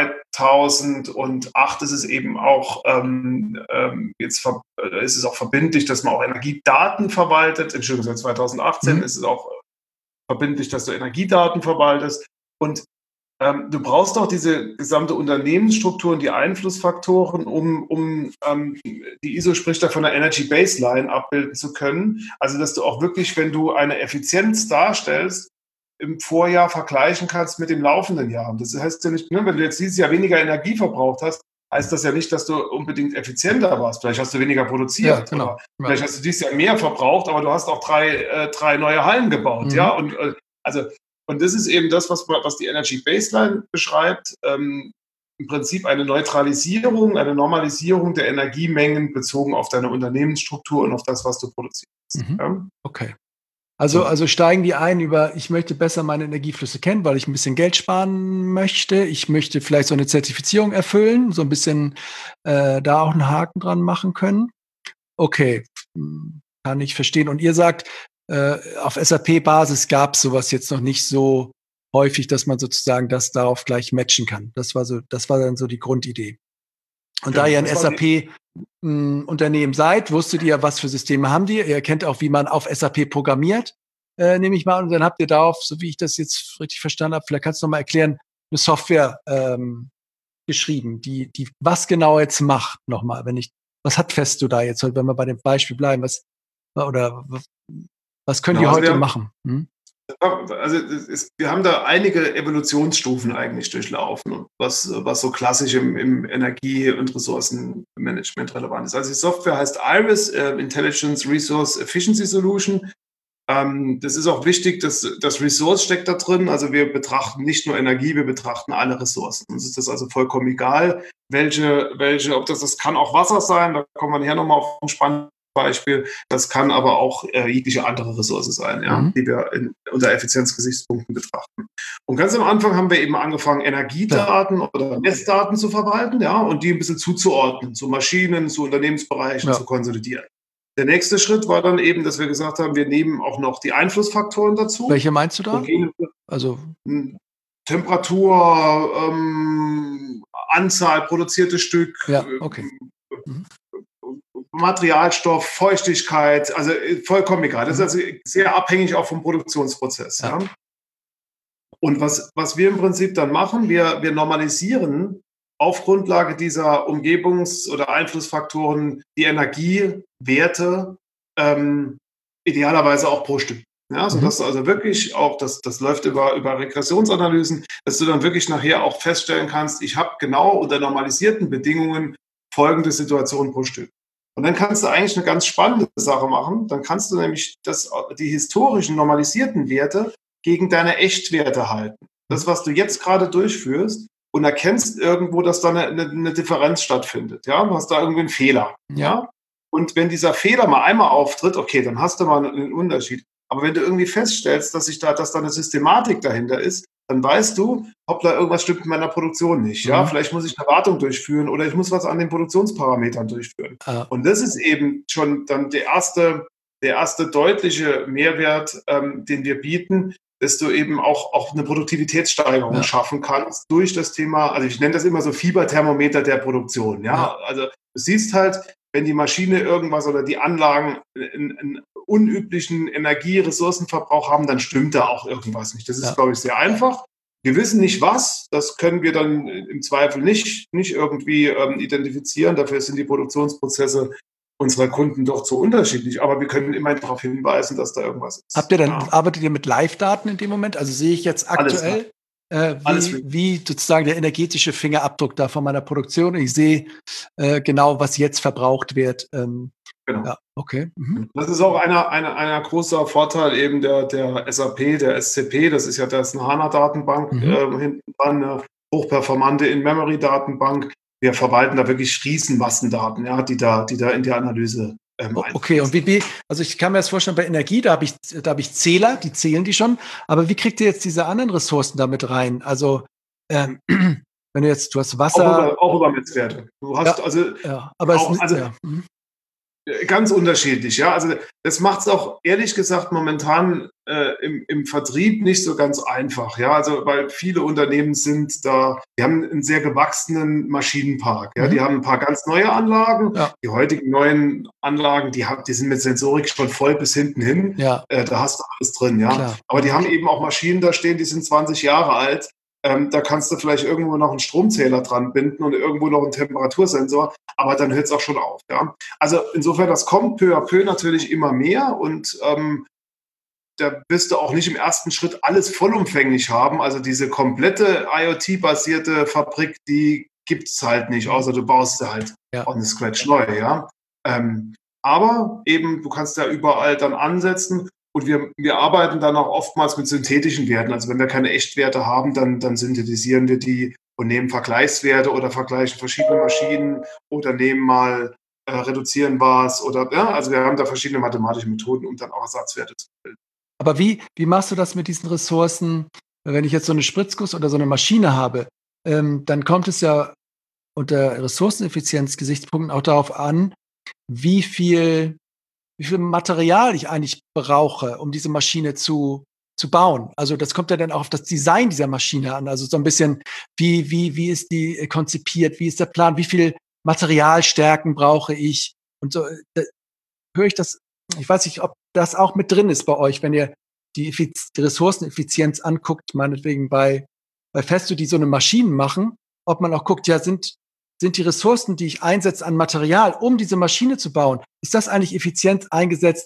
B: 2008 ist es eben auch ist es auch verbindlich, dass man auch Energiedaten verwaltet. Entschuldigung, seit 2018 ist es auch verbindlich, dass du Energiedaten verwaltest. Und du brauchst auch diese gesamte Unternehmensstruktur und die Einflussfaktoren, um die ISO spricht da von der Energy Baseline abbilden zu können. Also, dass du auch wirklich, wenn du eine Effizienz darstellst, im Vorjahr vergleichen kannst mit dem laufenden Jahr. Und das heißt ja nicht, wenn du jetzt dieses Jahr weniger Energie verbraucht hast, heißt das ja nicht, dass du unbedingt effizienter warst. Vielleicht hast du weniger produziert. Ja, genau. Oder vielleicht hast du dieses Jahr mehr verbraucht, aber du hast auch drei neue Hallen gebaut. Ja, und das ist eben das, was die Energy Baseline beschreibt. Im Prinzip eine Neutralisierung, eine Normalisierung der Energiemengen bezogen auf deine Unternehmensstruktur und auf das, was du produzierst. Ja?
A: Okay. Also steigen die ein über, ich möchte besser meine Energieflüsse kennen, weil ich ein bisschen Geld sparen möchte. Ich möchte vielleicht so eine Zertifizierung erfüllen, so ein bisschen da auch einen Haken dran machen können. Okay, kann ich verstehen. Und ihr sagt, auf SAP-Basis gab es sowas jetzt noch nicht so häufig, dass man sozusagen das darauf gleich matchen kann. Das war dann so die Grundidee. Und da ihr ein SAP-Unternehmen seid, wusstet ihr, was für Systeme haben die. Ihr kennt auch, wie man auf SAP programmiert, nehme ich mal. Und dann habt ihr darauf, so wie ich das jetzt richtig verstanden habe, vielleicht kannst du noch mal erklären, eine Software geschrieben, die was genau jetzt macht nochmal. Was hat Festo da jetzt, wenn wir bei dem Beispiel bleiben? Was können die heute machen?
B: Also wir haben da einige Evolutionsstufen eigentlich durchlaufen, was so klassisch im Energie- und Ressourcenmanagement relevant ist. Also die Software heißt IRIS, Intelligence Resource Efficiency Solution. Das ist auch wichtig, dass das Resource steckt da drin. Also wir betrachten nicht nur Energie, wir betrachten alle Ressourcen. Uns ist das also vollkommen egal, ob das kann auch Wasser sein, da kommen wir nachher nochmal auf ein spannendes Beispiel. Das kann aber auch jegliche andere Ressource sein, die wir unter Effizienzgesichtspunkten betrachten. Und ganz am Anfang haben wir eben angefangen, Energiedaten oder Messdaten zu verwalten, und die ein bisschen zuzuordnen, zu Maschinen, zu Unternehmensbereichen, zu konsolidieren. Der nächste Schritt war dann eben, dass wir gesagt haben, wir nehmen auch noch die Einflussfaktoren dazu.
A: Welche meinst du da? Also
B: Temperatur, Anzahl, produzierte Stück, Materialstoff, Feuchtigkeit, also vollkommen egal. Das ist also sehr abhängig auch vom Produktionsprozess. Ja. Und was wir im Prinzip dann machen, wir normalisieren auf Grundlage dieser Umgebungs- oder Einflussfaktoren die Energiewerte idealerweise auch pro Stück. Ja, sodass du also wirklich auch, das läuft über Regressionsanalysen, dass du dann wirklich nachher auch feststellen kannst, ich habe genau unter normalisierten Bedingungen folgende Situation pro Stück. Und dann kannst du eigentlich eine ganz spannende Sache machen. Dann kannst du nämlich die historischen normalisierten Werte gegen deine Echtwerte halten. Das, was du jetzt gerade durchführst, und erkennst irgendwo, dass da eine Differenz stattfindet. Ja, du hast da irgendwie einen Fehler. Ja. Und wenn dieser Fehler mal einmal auftritt, okay, dann hast du mal einen Unterschied. Aber wenn du irgendwie feststellst, dass da eine Systematik dahinter ist, dann weißt du, hoppla, irgendwas stimmt in meiner Produktion nicht. Ja, vielleicht muss ich eine Wartung durchführen oder ich muss was an den Produktionsparametern durchführen. Und das ist eben schon dann der erste deutliche Mehrwert, den wir bieten, dass du eben auch eine Produktivitätssteigerung schaffen kannst durch das Thema, also ich nenne das immer so Fieberthermometer der Produktion. Ja, also du siehst halt, wenn die Maschine irgendwas oder die Anlagen einen unüblichen Energie-Ressourcenverbrauch haben, dann stimmt da auch irgendwas nicht. Das ist, glaube ich, sehr einfach. Wir wissen nicht was, das können wir dann im Zweifel nicht irgendwie identifizieren. Dafür sind die Produktionsprozesse unserer Kunden doch zu unterschiedlich. Aber wir können immerhin darauf hinweisen, dass da irgendwas ist.
A: Arbeitet ihr mit Live-Daten in dem Moment? Also sehe ich jetzt aktuell, wie sozusagen der energetische Fingerabdruck da von meiner Produktion. Ich sehe genau, was jetzt verbraucht wird.
B: Genau.
A: Ja, okay.
B: Das ist auch einer großer Vorteil eben der SAP, der SCP. Das ist ja eine HANA-Datenbank hinten dran, eine hochperformante In-Memory-Datenbank. Wir verwalten da wirklich Riesenmassendaten, ja, die da in die Analyse
A: okay, und also ich kann mir das vorstellen, bei Energie, da habe ich Zähler, die zählen die schon, aber wie kriegt ihr jetzt diese anderen Ressourcen damit rein? Also wenn du hast Wasser.
B: Auch über Messwerte. Du hast ganz unterschiedlich, ja. Also das macht es auch ehrlich gesagt momentan im Vertrieb nicht so ganz einfach, ja. Also weil viele Unternehmen die haben einen sehr gewachsenen Maschinenpark, ja. Die haben ein paar ganz neue Anlagen. Ja. Die heutigen neuen Anlagen, die sind mit Sensorik schon voll bis hinten hin. Ja. Da hast du alles drin, ja. Klar. Aber die haben eben auch Maschinen da stehen, die sind 20 Jahre alt. Da kannst du vielleicht irgendwo noch einen Stromzähler dran binden und irgendwo noch einen Temperatursensor, aber dann hört es auch schon auf. Ja? Also insofern, das kommt peu à peu natürlich immer mehr und da wirst du auch nicht im ersten Schritt alles vollumfänglich haben. Also diese komplette IoT-basierte Fabrik, die gibt es halt nicht, außer du baust sie halt on the scratch neu. Ja? Aber eben, du kannst ja überall dann ansetzen. Und wir arbeiten dann auch oftmals mit synthetischen Werten. Also wenn wir keine Echtwerte haben, dann synthetisieren wir die und nehmen Vergleichswerte oder vergleichen verschiedene Maschinen oder nehmen mal reduzieren was oder also wir haben da verschiedene mathematische Methoden, um dann auch Ersatzwerte zu bilden.
A: Aber wie machst du das mit diesen Ressourcen, wenn ich jetzt so eine Spritzguss oder so eine Maschine habe, dann kommt es ja unter Ressourceneffizienz-Gesichtspunkten auch darauf an, wie viel Material ich eigentlich brauche, um diese Maschine zu bauen. Also das kommt ja dann auch auf das Design dieser Maschine an. Also so ein bisschen, wie ist die konzipiert, wie ist der Plan, wie viel Materialstärken brauche ich? Und so höre ich das, ich weiß nicht, ob das auch mit drin ist bei euch, wenn ihr die Ressourceneffizienz anguckt, meinetwegen bei Festo, die so eine Maschinen machen, ob man auch guckt, ja, sind die Ressourcen, die ich einsetze an Material, um diese Maschine zu bauen, ist das eigentlich effizient eingesetzt,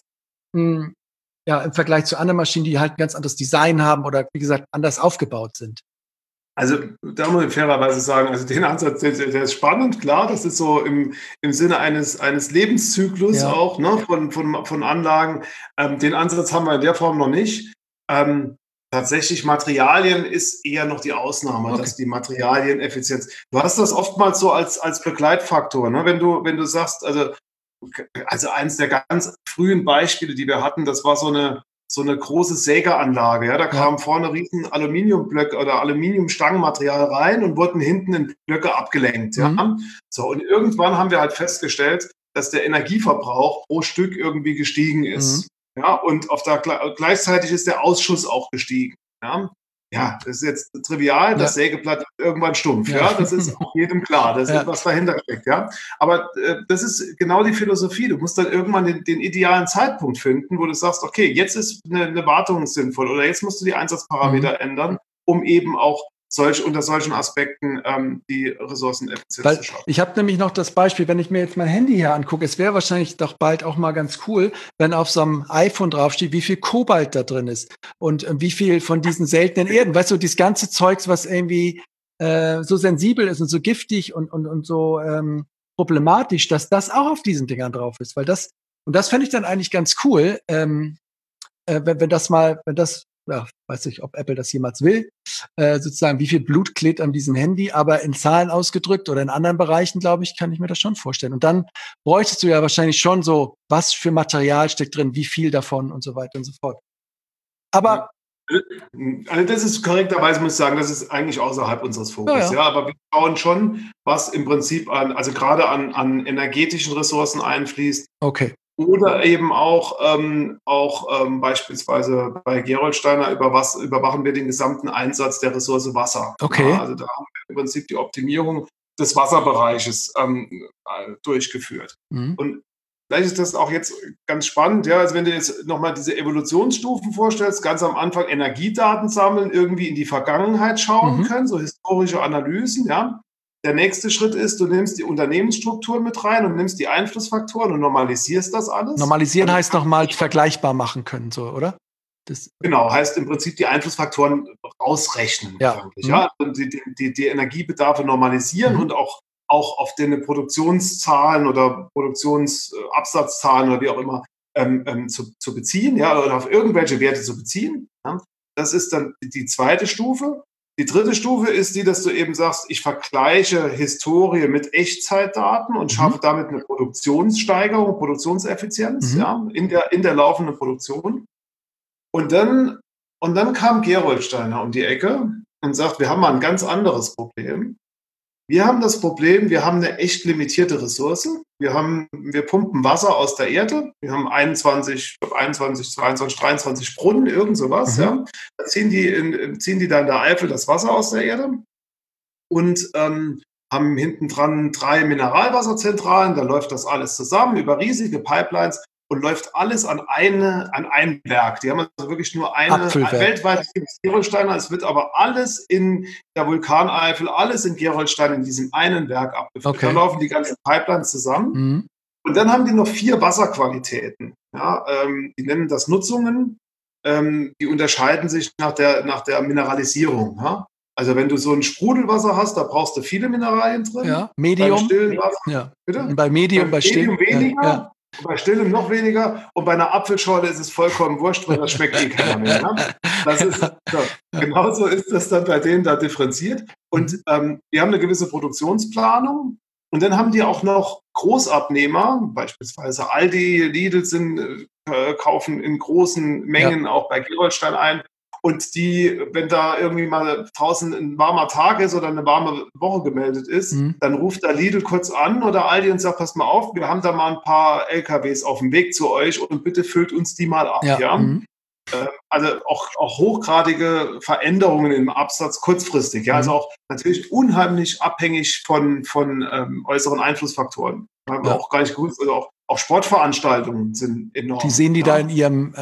A: im Vergleich zu anderen Maschinen, die halt ein ganz anderes Design haben oder, wie gesagt, anders aufgebaut sind?
B: Also da muss ich fairerweise sagen, also den Ansatz, der ist spannend, klar, das ist so im Sinne eines Lebenszyklus auch, ne, von Anlagen. Den Ansatz haben wir in der Form noch nicht. Tatsächlich Materialien ist eher noch die Ausnahme, dass die Materialieneffizienz. Du hast das oftmals so als Begleitfaktor, ne? Wenn du sagst, also eines der ganz frühen Beispiele, die wir hatten, das war so eine große Sägeranlage. Ja? Da kamen vorne riesen Aluminiumblöcke oder Aluminiumstangenmaterial rein und wurden hinten in Blöcke abgelenkt. Ja? So, und irgendwann haben wir halt festgestellt, dass der Energieverbrauch pro Stück irgendwie gestiegen ist. Ja, und gleichzeitig ist der Ausschuss auch gestiegen. Ja, das ist jetzt trivial, das Sägeblatt wird irgendwann stumpf. Ja, das ist auch jedem klar, das ist was dahinter steckt. Ja, aber das ist genau die Philosophie. Du musst dann irgendwann den idealen Zeitpunkt finden, wo du sagst, okay, jetzt ist eine Wartung sinnvoll oder jetzt musst du die Einsatzparameter ändern, um eben auch unter solchen Aspekten die Ressourceneffizienz zu schaffen.
A: Ich habe nämlich noch das Beispiel, wenn ich mir jetzt mein Handy hier angucke, es wäre wahrscheinlich doch bald auch mal ganz cool, wenn auf so einem iPhone draufsteht, wie viel Kobalt da drin ist und wie viel von diesen seltenen Erden. Weißt du, dieses ganze Zeugs, was irgendwie so sensibel ist und so giftig und so problematisch, dass das auch auf diesen Dingern drauf ist. Und das fände ich dann eigentlich ganz cool, wenn das ja, weiß nicht, ob Apple das jemals will, sozusagen, wie viel Blut klebt an diesem Handy, aber in Zahlen ausgedrückt oder in anderen Bereichen, glaube ich, kann ich mir das schon vorstellen. Und dann bräuchtest du ja wahrscheinlich schon so, was für Material steckt drin, wie viel davon und so weiter und so fort. Aber
B: also das ist korrekterweise, muss ich sagen, das ist eigentlich außerhalb unseres Fokus. Ja. Aber wir schauen schon, was im Prinzip also gerade an energetischen Ressourcen einfließt.
A: Okay.
B: Oder eben auch beispielsweise bei Gerolsteiner überwachen wir den gesamten Einsatz der Ressource Wasser.
A: Okay.
B: Ja, also da haben wir im Prinzip die Optimierung des Wasserbereiches durchgeführt. Mhm. Und vielleicht ist das auch jetzt ganz spannend, ja, also wenn du jetzt nochmal diese Evolutionsstufen vorstellst, ganz am Anfang Energiedaten sammeln, irgendwie in die Vergangenheit schauen können, so historische Analysen, ja. Der nächste Schritt ist, du nimmst die Unternehmensstruktur mit rein und nimmst die Einflussfaktoren und normalisierst das alles.
A: Normalisieren heißt nochmal vergleichbar machen können, so, oder?
B: Genau, heißt im Prinzip die Einflussfaktoren rausrechnen.
A: Ja.
B: Ja? Und die Energiebedarfe normalisieren und auch auf den Produktionszahlen oder Produktionsabsatzzahlen oder wie auch immer zu beziehen, ja, oder auf irgendwelche Werte zu beziehen. Ja? Das ist dann die zweite Stufe. Die dritte Stufe ist die, dass du eben sagst, ich vergleiche Historie mit Echtzeitdaten und schaffe damit eine Produktionssteigerung, Produktionseffizienz in der laufenden Produktion. Und dann kam Gerolsteiner um die Ecke und sagt, wir haben mal ein ganz anderes Problem. Wir haben das Problem, wir haben eine echt limitierte Ressource. Wir pumpen Wasser aus der Erde. Wir haben 21, 22, 23 Brunnen, irgend sowas. Ja. Da ziehen die da in der Eifel das Wasser aus der Erde und haben hinten dran 3 Mineralwasserzentralen. Da läuft das alles zusammen über riesige Pipelines und läuft alles an ein Werk. Die haben also wirklich nur weltweit Gerolsteiner. Es wird aber alles in der Vulkaneifel, alles in Gerolstein in diesem einen Werk abgefüllt. Okay. Da laufen die ganzen Pipelines zusammen. Und dann haben die noch 4 Wasserqualitäten. Ja, die nennen das Nutzungen. Die unterscheiden sich nach der Mineralisierung. Ja? Also wenn du so ein Sprudelwasser hast, da brauchst du viele Mineralien drin.
A: Ja, Medium.
B: Beim stillen Wasser,
A: ja.
B: Bitte?
A: Bei Medium
B: weniger.
A: Ja.
B: Bei Stillem noch weniger und bei einer Apfelschorle ist es vollkommen wurscht, weil das schmeckt eh keiner mehr. Ne? Genauso ist das dann bei denen da differenziert. Und die haben eine gewisse Produktionsplanung und dann haben die auch noch Großabnehmer, beispielsweise Aldi, Lidl kaufen in großen Mengen auch bei Gerolstein ein. Und wenn da irgendwie mal draußen ein warmer Tag ist oder eine warme Woche gemeldet ist, dann ruft da Lidl kurz an oder Aldi und sagt, pass mal auf, wir haben da mal ein paar LKWs auf dem Weg zu euch und bitte füllt uns die mal ab. Ja? Also auch hochgradige Veränderungen im Absatz kurzfristig. Ja? Also auch natürlich unheimlich abhängig von äußeren Einflussfaktoren. Haben wir auch gar nicht gewusst. Also auch Sportveranstaltungen sind enorm.
A: Die sehen die da in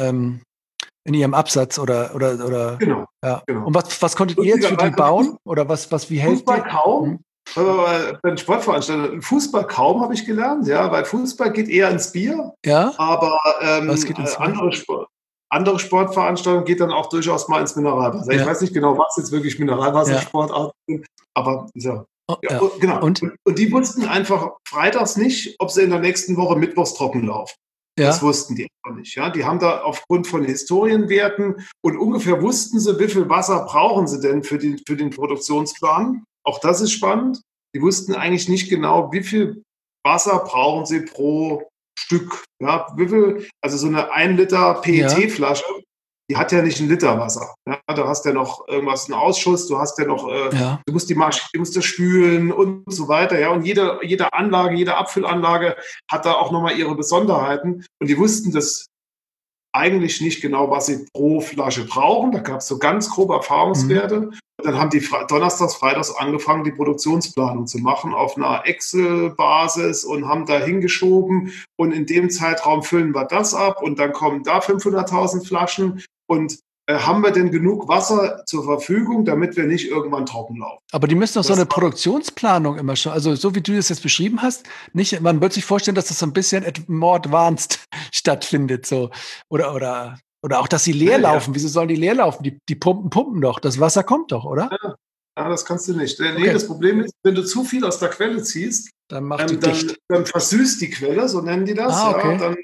A: ihrem Absatz oder
B: Genau.
A: Ja. Genau. Und was konntet ihr jetzt für die bauen? Oder wie helft ihr?
B: Fußball kaum. Bei Sportveranstaltungen. Fußball kaum, habe ich gelernt, ja, weil Fußball geht eher ins Bier.
A: Ja.
B: Aber
A: was geht ins
B: andere Sportveranstaltungen geht dann auch durchaus mal ins Mineralwasser. Ich weiß nicht genau, was jetzt wirklich Mineralwassersportarten sind, aber so. Genau. Und die wussten einfach freitags nicht, ob sie in der nächsten Woche mittwochs trocken laufen. Ja. Das wussten die einfach nicht. Ja? Die haben da aufgrund von Historienwerten und ungefähr wussten sie, wie viel Wasser brauchen sie denn für den Produktionsplan. Auch das ist spannend. Die wussten eigentlich nicht genau, wie viel Wasser brauchen sie pro Stück. Ja? Also so eine 1 Liter PET-Flasche, die hat ja nicht 1 Liter Wasser. Ja? Da hast du ja noch irgendwas, einen Ausschuss, du hast ja noch, du musst das spülen und so weiter. Ja? Und jede Anlage, jede Abfüllanlage hat da auch nochmal ihre Besonderheiten. Und die wussten das eigentlich nicht genau, was sie pro Flasche brauchen. Da gab es so ganz grobe Erfahrungswerte. Und dann haben die donnerstags, freitags angefangen, die Produktionsplanung zu machen auf einer Excel-Basis und haben da hingeschoben. Und in dem Zeitraum füllen wir das ab und dann kommen da 500.000 Flaschen. Und haben wir denn genug Wasser zur Verfügung, damit wir nicht irgendwann trocken laufen?
A: Aber die müssen doch so eine Produktionsplanung immer schon, also so wie du das jetzt beschrieben hast, man wird sich vorstellen, dass das so ein bisschen more advanced stattfindet, so. Oder auch, dass sie leer laufen. Wieso sollen die leer laufen? Die pumpen doch. Das Wasser kommt doch, oder?
B: Ja, das kannst du nicht. Nee, das Problem ist, wenn du zu viel aus der Quelle ziehst, dann versüßt die Quelle, so nennen die das.
A: Okay.
B: Ja,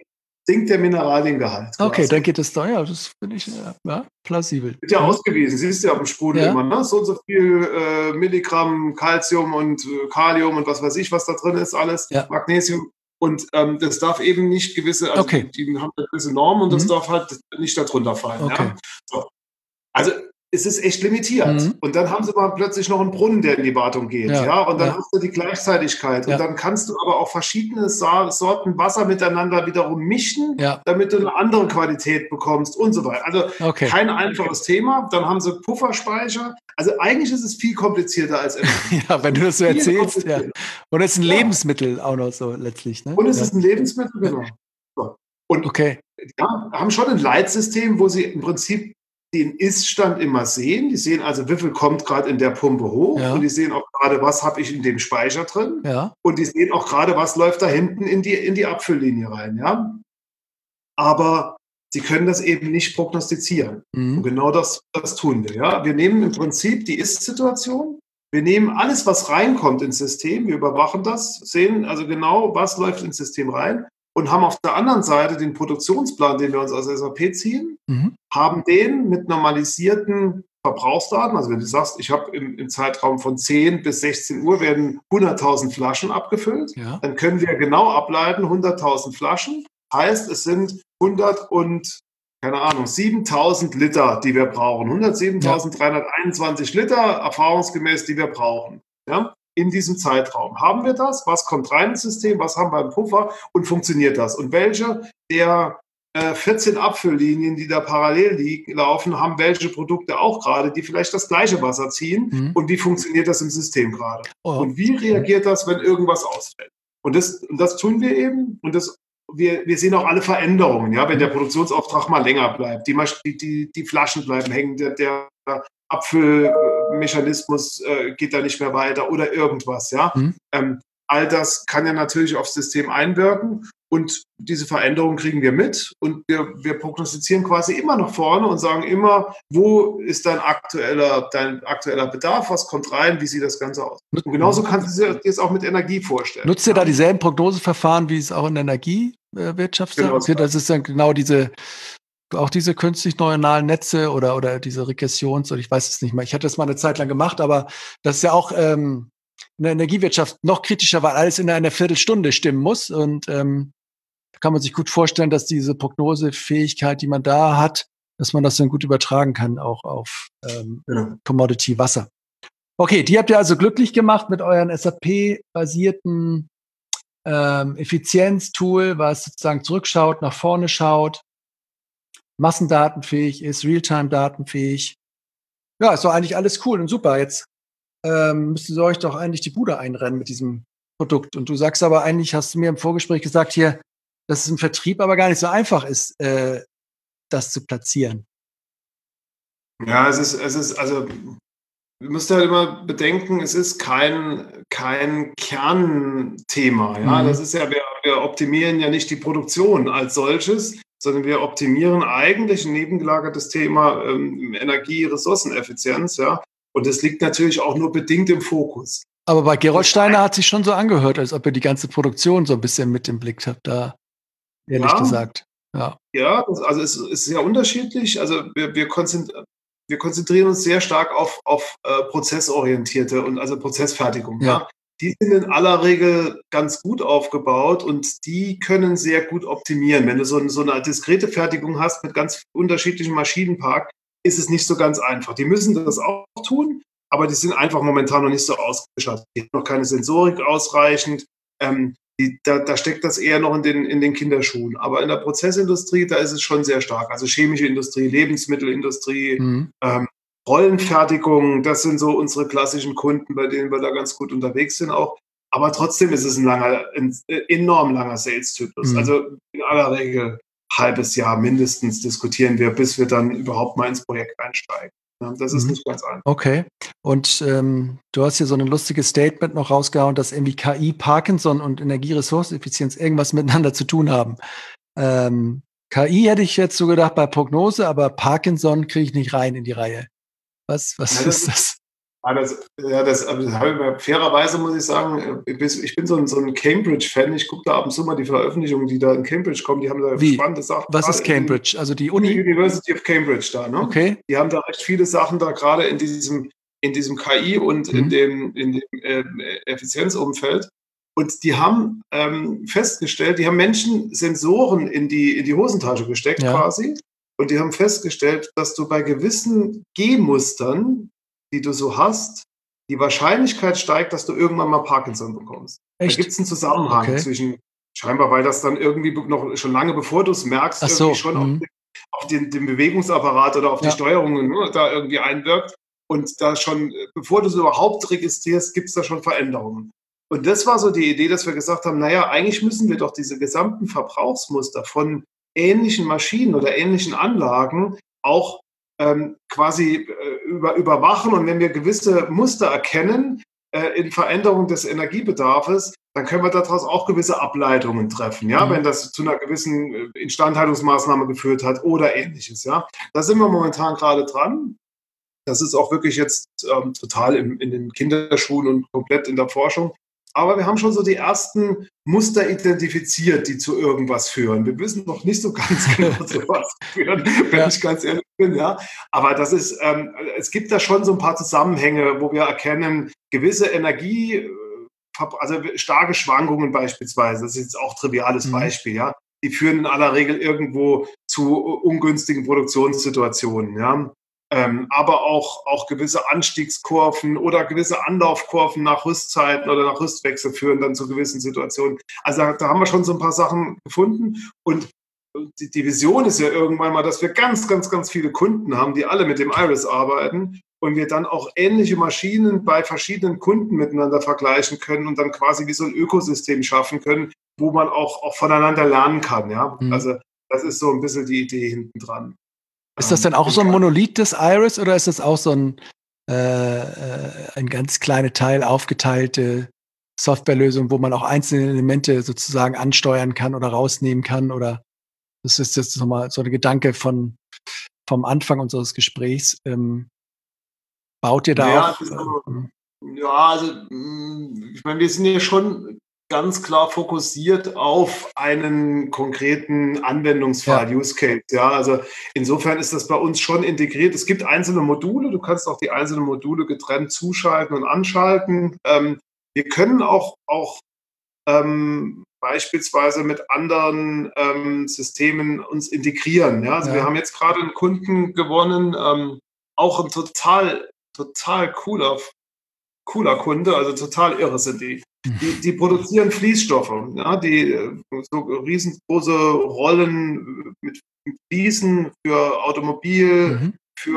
B: sinkt der Mineraliengehalt.
A: Okay, dann geht es doch, ja, das finde ich plausibel.
B: Wird ja ausgewiesen, siehst du ja auf dem Sprudel immer, ne? So und so viel Milligramm Calcium und Kalium und was weiß ich, was da drin ist, alles, Magnesium. Und das darf eben nicht gewisse, also die haben gewisse Normen und das darf halt nicht darunter fallen.
A: Okay.
B: Ja? So. Also es ist echt limitiert. Und dann haben sie mal plötzlich noch einen Brunnen, der in die Wartung geht. Ja? Und dann hast du die Gleichzeitigkeit. Und dann kannst du aber auch verschiedene Sorten Wasser miteinander wiederum mischen, damit du eine andere Qualität bekommst und so weiter. Also kein einfaches Thema. Dann haben sie Pufferspeicher. Also eigentlich ist es viel komplizierter als
A: ja, wenn du das so erzählst. Ja. Und es ist ein Lebensmittel auch noch so letztlich. Ne?
B: Und es ist ein Lebensmittel, genau. So. Und haben schon ein Leitsystem, wo sie im Prinzip den Ist-Stand immer sehen. Die sehen also, wie viel kommt gerade in der Pumpe hoch. Und die sehen auch gerade, was habe ich in dem Speicher drin. Und die sehen auch gerade, was läuft da hinten in die Abfülllinie rein. Ja? Aber sie können das eben nicht prognostizieren. Und genau das tun wir. Ja? Wir nehmen im Prinzip die Ist-Situation. Wir nehmen alles, was reinkommt ins System. Wir überwachen das, sehen also genau, was läuft ins System rein. Und haben auf der anderen Seite den Produktionsplan, den wir uns aus SAP ziehen, haben den mit normalisierten Verbrauchsdaten. Also wenn du sagst, ich habe im Zeitraum von 10 bis 16 Uhr werden 100.000 Flaschen abgefüllt, dann können wir genau ableiten, 100.000 Flaschen. Heißt, es sind 7.000 Liter, die wir brauchen. 107.321 Liter, erfahrungsgemäß, die wir brauchen. Ja? In diesem Zeitraum. Haben wir das? Was kommt rein ins System? Was haben wir im Puffer? Und funktioniert das? Und welche der 14 Abfülllinien, die da parallel laufen, haben welche Produkte auch gerade, die vielleicht das gleiche Wasser ziehen? Und wie funktioniert das im System gerade? Und wie reagiert das, wenn irgendwas ausfällt? Und das tun wir eben. Und wir sehen auch alle Veränderungen. Ja? Wenn der Produktionsauftrag mal länger bleibt, die Flaschen bleiben hängen, der Abfüllmechanismus geht da nicht mehr weiter oder irgendwas. Ja? All das kann ja natürlich aufs System einwirken und diese Veränderungen kriegen wir mit und wir prognostizieren quasi immer nach vorne und sagen immer, wo ist dein aktueller Bedarf, was kommt rein, wie sieht das Ganze aus? Und genauso kannst du dir das auch mit Energie vorstellen.
A: Nutzt ihr da dieselben Prognoseverfahren, wie es auch in der Energiewirtschaft ist? Das ist dann genau diese künstlich neuronalen Netze oder diese Regressions- oder ich weiß es nicht mehr. Ich hatte das mal eine Zeit lang gemacht, aber das ist ja auch in der Energiewirtschaft noch kritischer, weil alles in einer Viertelstunde stimmen muss. Und da kann man sich gut vorstellen, dass diese Prognosefähigkeit, die man da hat, dass man das dann gut übertragen kann, auch auf Commodity Wasser. Okay, die habt ihr also glücklich gemacht mit euren SAP-basierten Effizienztool, was sozusagen zurückschaut, nach vorne schaut, massendatenfähig ist, Realtime-datenfähig. Ja, ist doch eigentlich alles cool und super. Jetzt müsst ihr euch doch eigentlich die Bude einrennen mit diesem Produkt. Und du sagst aber eigentlich, hast du mir im Vorgespräch gesagt hier, dass es im Vertrieb aber gar nicht so einfach ist, das zu platzieren.
B: Ja, es ist, also, wir müssen halt immer bedenken, es ist kein Kernthema. Ja? Das ist ja, wir optimieren ja nicht die Produktion als solches, sondern wir optimieren eigentlich ein nebengelagertes Thema Energie-Ressourceneffizienz. Ja? Und das liegt natürlich auch nur bedingt im Fokus.
A: Aber bei Gerolsteiner hat sich schon so angehört, als ob ihr die ganze Produktion so ein bisschen mit im Blick habt, da ehrlich gesagt. Ja,
B: also es ist sehr unterschiedlich. Also wir konzentrieren uns sehr stark auf prozessorientierte und also Prozessfertigung. Ja. Die sind in aller Regel ganz gut aufgebaut und die können sehr gut optimieren. Wenn du so eine diskrete Fertigung hast mit ganz unterschiedlichem Maschinenpark, ist es nicht so ganz einfach. Die müssen das auch tun, aber die sind einfach momentan noch nicht so ausgestattet. Die haben noch keine Sensorik ausreichend. Da steckt das eher noch in den Kinderschuhen. Aber in der Prozessindustrie, da ist es schon sehr stark. Also chemische Industrie, Lebensmittelindustrie, Rollenfertigung, das sind so unsere klassischen Kunden, bei denen wir da ganz gut unterwegs sind auch. Aber trotzdem ist es ein enorm langer Sales-Zyklus. Also in aller Regel halbes Jahr mindestens diskutieren wir, bis wir dann überhaupt mal ins Projekt einsteigen. Das ist nicht ganz einfach.
A: Okay. Und du hast hier so ein lustiges Statement noch rausgehauen, dass irgendwie KI, Parkinson und Energieressourceneffizienz irgendwas miteinander zu tun haben. KI hätte ich jetzt so gedacht bei Prognose, aber Parkinson kriege ich nicht rein in die Reihe. Was ist das?
B: Das habe ich fairerweise, muss ich sagen, ich bin so ein Cambridge-Fan. Ich gucke da ab und zu mal die Veröffentlichungen, die da in Cambridge kommen. Die haben da spannende Sachen.
A: Was ist Cambridge? Also die Uni?
B: University of Cambridge da, ne?
A: Okay.
B: Die haben da recht viele Sachen da, gerade in diesem KI und in dem Effizienzumfeld. Und die haben festgestellt, die haben Menschen Sensoren in die Hosentasche gesteckt quasi. Und die haben festgestellt, dass du bei gewissen Gehmustern, die du so hast, die Wahrscheinlichkeit steigt, dass du irgendwann mal Parkinson bekommst.
A: Echt?
B: Da gibt es einen Zusammenhang zwischen, scheinbar, weil das dann irgendwie noch schon lange bevor du es merkst, irgendwie schon auf den Bewegungsapparat oder auf die Steuerungen, ne, da irgendwie einwirkt. Und da schon, bevor du es überhaupt registrierst, gibt es da schon Veränderungen. Und das war so die Idee, dass wir gesagt haben, naja, eigentlich müssen wir doch diese gesamten Verbrauchsmuster von ähnlichen Maschinen oder ähnlichen Anlagen auch quasi überwachen. Und wenn wir gewisse Muster erkennen in Veränderung des Energiebedarfs, dann können wir daraus auch gewisse Ableitungen treffen, ja, wenn das zu einer gewissen Instandhaltungsmaßnahme geführt hat oder ähnliches, ja. Da sind wir momentan gerade dran. Das ist auch wirklich jetzt total in den Kinderschuhen und komplett in der Forschung. Aber wir haben schon so die ersten Muster identifiziert, die zu irgendwas führen. Wir wissen noch nicht so ganz genau, zu was führen, wenn ich ganz ehrlich bin. Ja. Aber das ist, es gibt da schon so ein paar Zusammenhänge, wo wir erkennen, gewisse Energie, also starke Schwankungen beispielsweise, das ist jetzt auch ein triviales Beispiel, ja, die führen in aller Regel irgendwo zu ungünstigen Produktionssituationen, ja. Aber auch gewisse Anstiegskurven oder gewisse Anlaufkurven nach Rüstzeiten oder nach Rüstwechsel führen dann zu gewissen Situationen. Also da haben wir schon so ein paar Sachen gefunden. Und die Vision ist ja irgendwann mal, dass wir ganz, ganz, ganz viele Kunden haben, die alle mit dem Iris arbeiten und wir dann auch ähnliche Maschinen bei verschiedenen Kunden miteinander vergleichen können und dann quasi wie so ein Ökosystem schaffen können, wo man auch voneinander lernen kann. Ja? Also das ist so ein bisschen die Idee hinten dran.
A: Ist das denn auch so ein Monolith des Iris oder ist das auch so ein ganz kleine Teil aufgeteilte Softwarelösung, wo man auch einzelne Elemente sozusagen ansteuern kann oder rausnehmen kann? Oder das ist jetzt nochmal so ein Gedanke vom Anfang unseres Gesprächs. Baut ihr da auch?
B: Also ich meine, wir sind ja schon ganz klar fokussiert auf einen konkreten Anwendungsfall, Use Case. Ja, also insofern ist das bei uns schon integriert. Es gibt einzelne Module, du kannst auch die einzelnen Module getrennt zuschalten und anschalten. Wir können auch beispielsweise mit anderen Systemen uns integrieren. Ja? Also wir haben jetzt gerade einen Kunden gewonnen, auch ein total cooler Kunde, also total irre sind die. Die produzieren Fließstoffe, ja, die so riesengroße Rollen mit Fliesen für Automobil,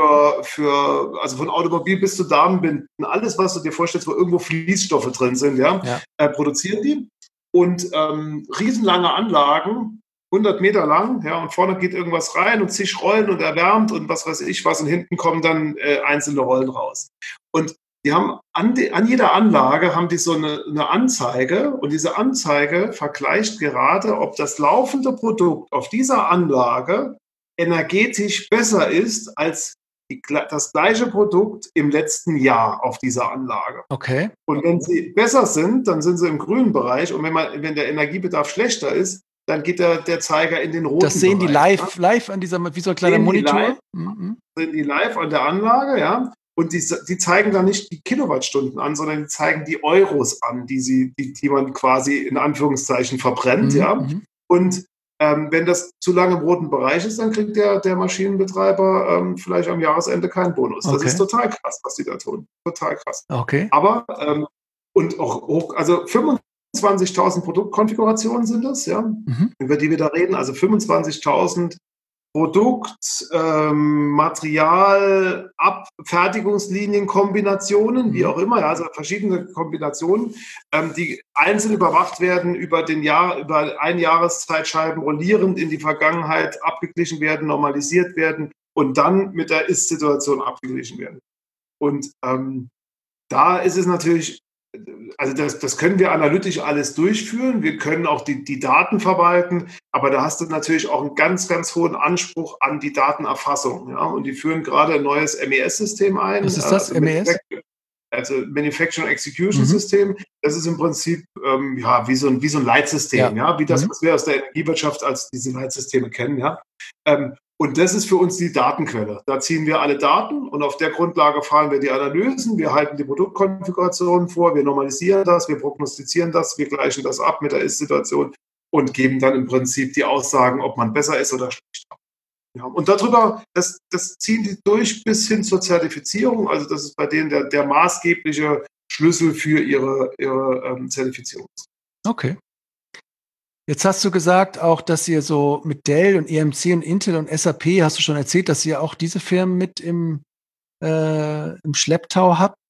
B: also von Automobil bis zu Damenbinden, alles, was du dir vorstellst, wo irgendwo Fließstoffe drin sind, produzieren die. Und riesenlange Anlagen, 100 Meter lang, ja, und vorne geht irgendwas rein und zig Rollen und erwärmt und was weiß ich was und hinten kommen dann einzelne Rollen raus. Und die haben an jeder Anlage haben die so eine Anzeige und diese Anzeige vergleicht gerade, ob das laufende Produkt auf dieser Anlage energetisch besser ist als das gleiche Produkt im letzten Jahr auf dieser Anlage.
A: Okay.
B: Und wenn sie besser sind, dann sind sie im grünen Bereich und wenn der Energiebedarf schlechter ist, dann geht der Zeiger in den roten Bereich.
A: Das sehen die live an dieser, wie so ein kleiner Monitor?
B: Sehen die live an der Anlage, ja. Und die zeigen dann nicht die Kilowattstunden an, sondern die zeigen die Euros an, die man quasi in Anführungszeichen verbrennt, ja. Und wenn das zu lange im roten Bereich ist, dann kriegt der Maschinenbetreiber vielleicht am Jahresende keinen Bonus. Das ist total krass, was die da tun. Total krass.
A: Okay.
B: Aber und auch also 25.000 Produktkonfigurationen sind das, ja, über die wir da reden. Also 25.000 Produkt, Material, Fertigungslinien-Kombinationen, wie auch immer, also verschiedene Kombinationen, die einzeln überwacht werden über Einjahreszeitscheiben, rollierend in die Vergangenheit abgeglichen werden, normalisiert werden und dann mit der Ist-Situation abgeglichen werden. Und da ist es natürlich, also das können wir analytisch alles durchführen. Wir können auch die Daten verwalten, aber da hast du natürlich auch einen ganz, ganz hohen Anspruch an die Datenerfassung. Ja? Und die führen gerade ein neues MES-System ein.
A: Was ist das, MES?
B: also Manufacturing Execution System. Das ist im Prinzip wie so ein Leitsystem, wie das, was wir aus der Energiewirtschaft als diese Leitsysteme kennen, ja. Und das ist für uns die Datenquelle. Da ziehen wir alle Daten und auf der Grundlage fahren wir die Analysen, wir halten die Produktkonfigurationen vor, wir normalisieren das, wir prognostizieren das, wir gleichen das ab mit der Ist-Situation und geben dann im Prinzip die Aussagen, ob man besser ist oder schlechter. Ja, und darüber, das ziehen die durch bis hin zur Zertifizierung. Also das ist bei denen der maßgebliche Schlüssel für ihre Zertifizierung.
A: Okay. Jetzt hast du gesagt auch, dass ihr so mit Dell und EMC und Intel und SAP, hast du schon erzählt, dass ihr auch diese Firmen mit im Schlepptau habt.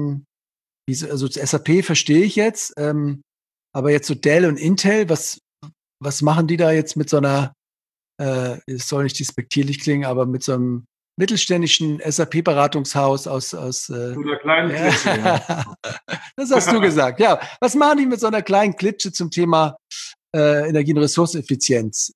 A: Also SAP verstehe ich jetzt, aber jetzt so Dell und Intel, was machen die da jetzt mit so einer, es soll nicht despektierlich klingen, aber mit so einem mittelständischen SAP-Beratungshaus aus so
B: einer kleinen Klitsche, ja.
A: Das hast du gesagt, ja. Was machen die mit so einer kleinen Klitsche zum Thema Energie- und Ressourceneffizienz?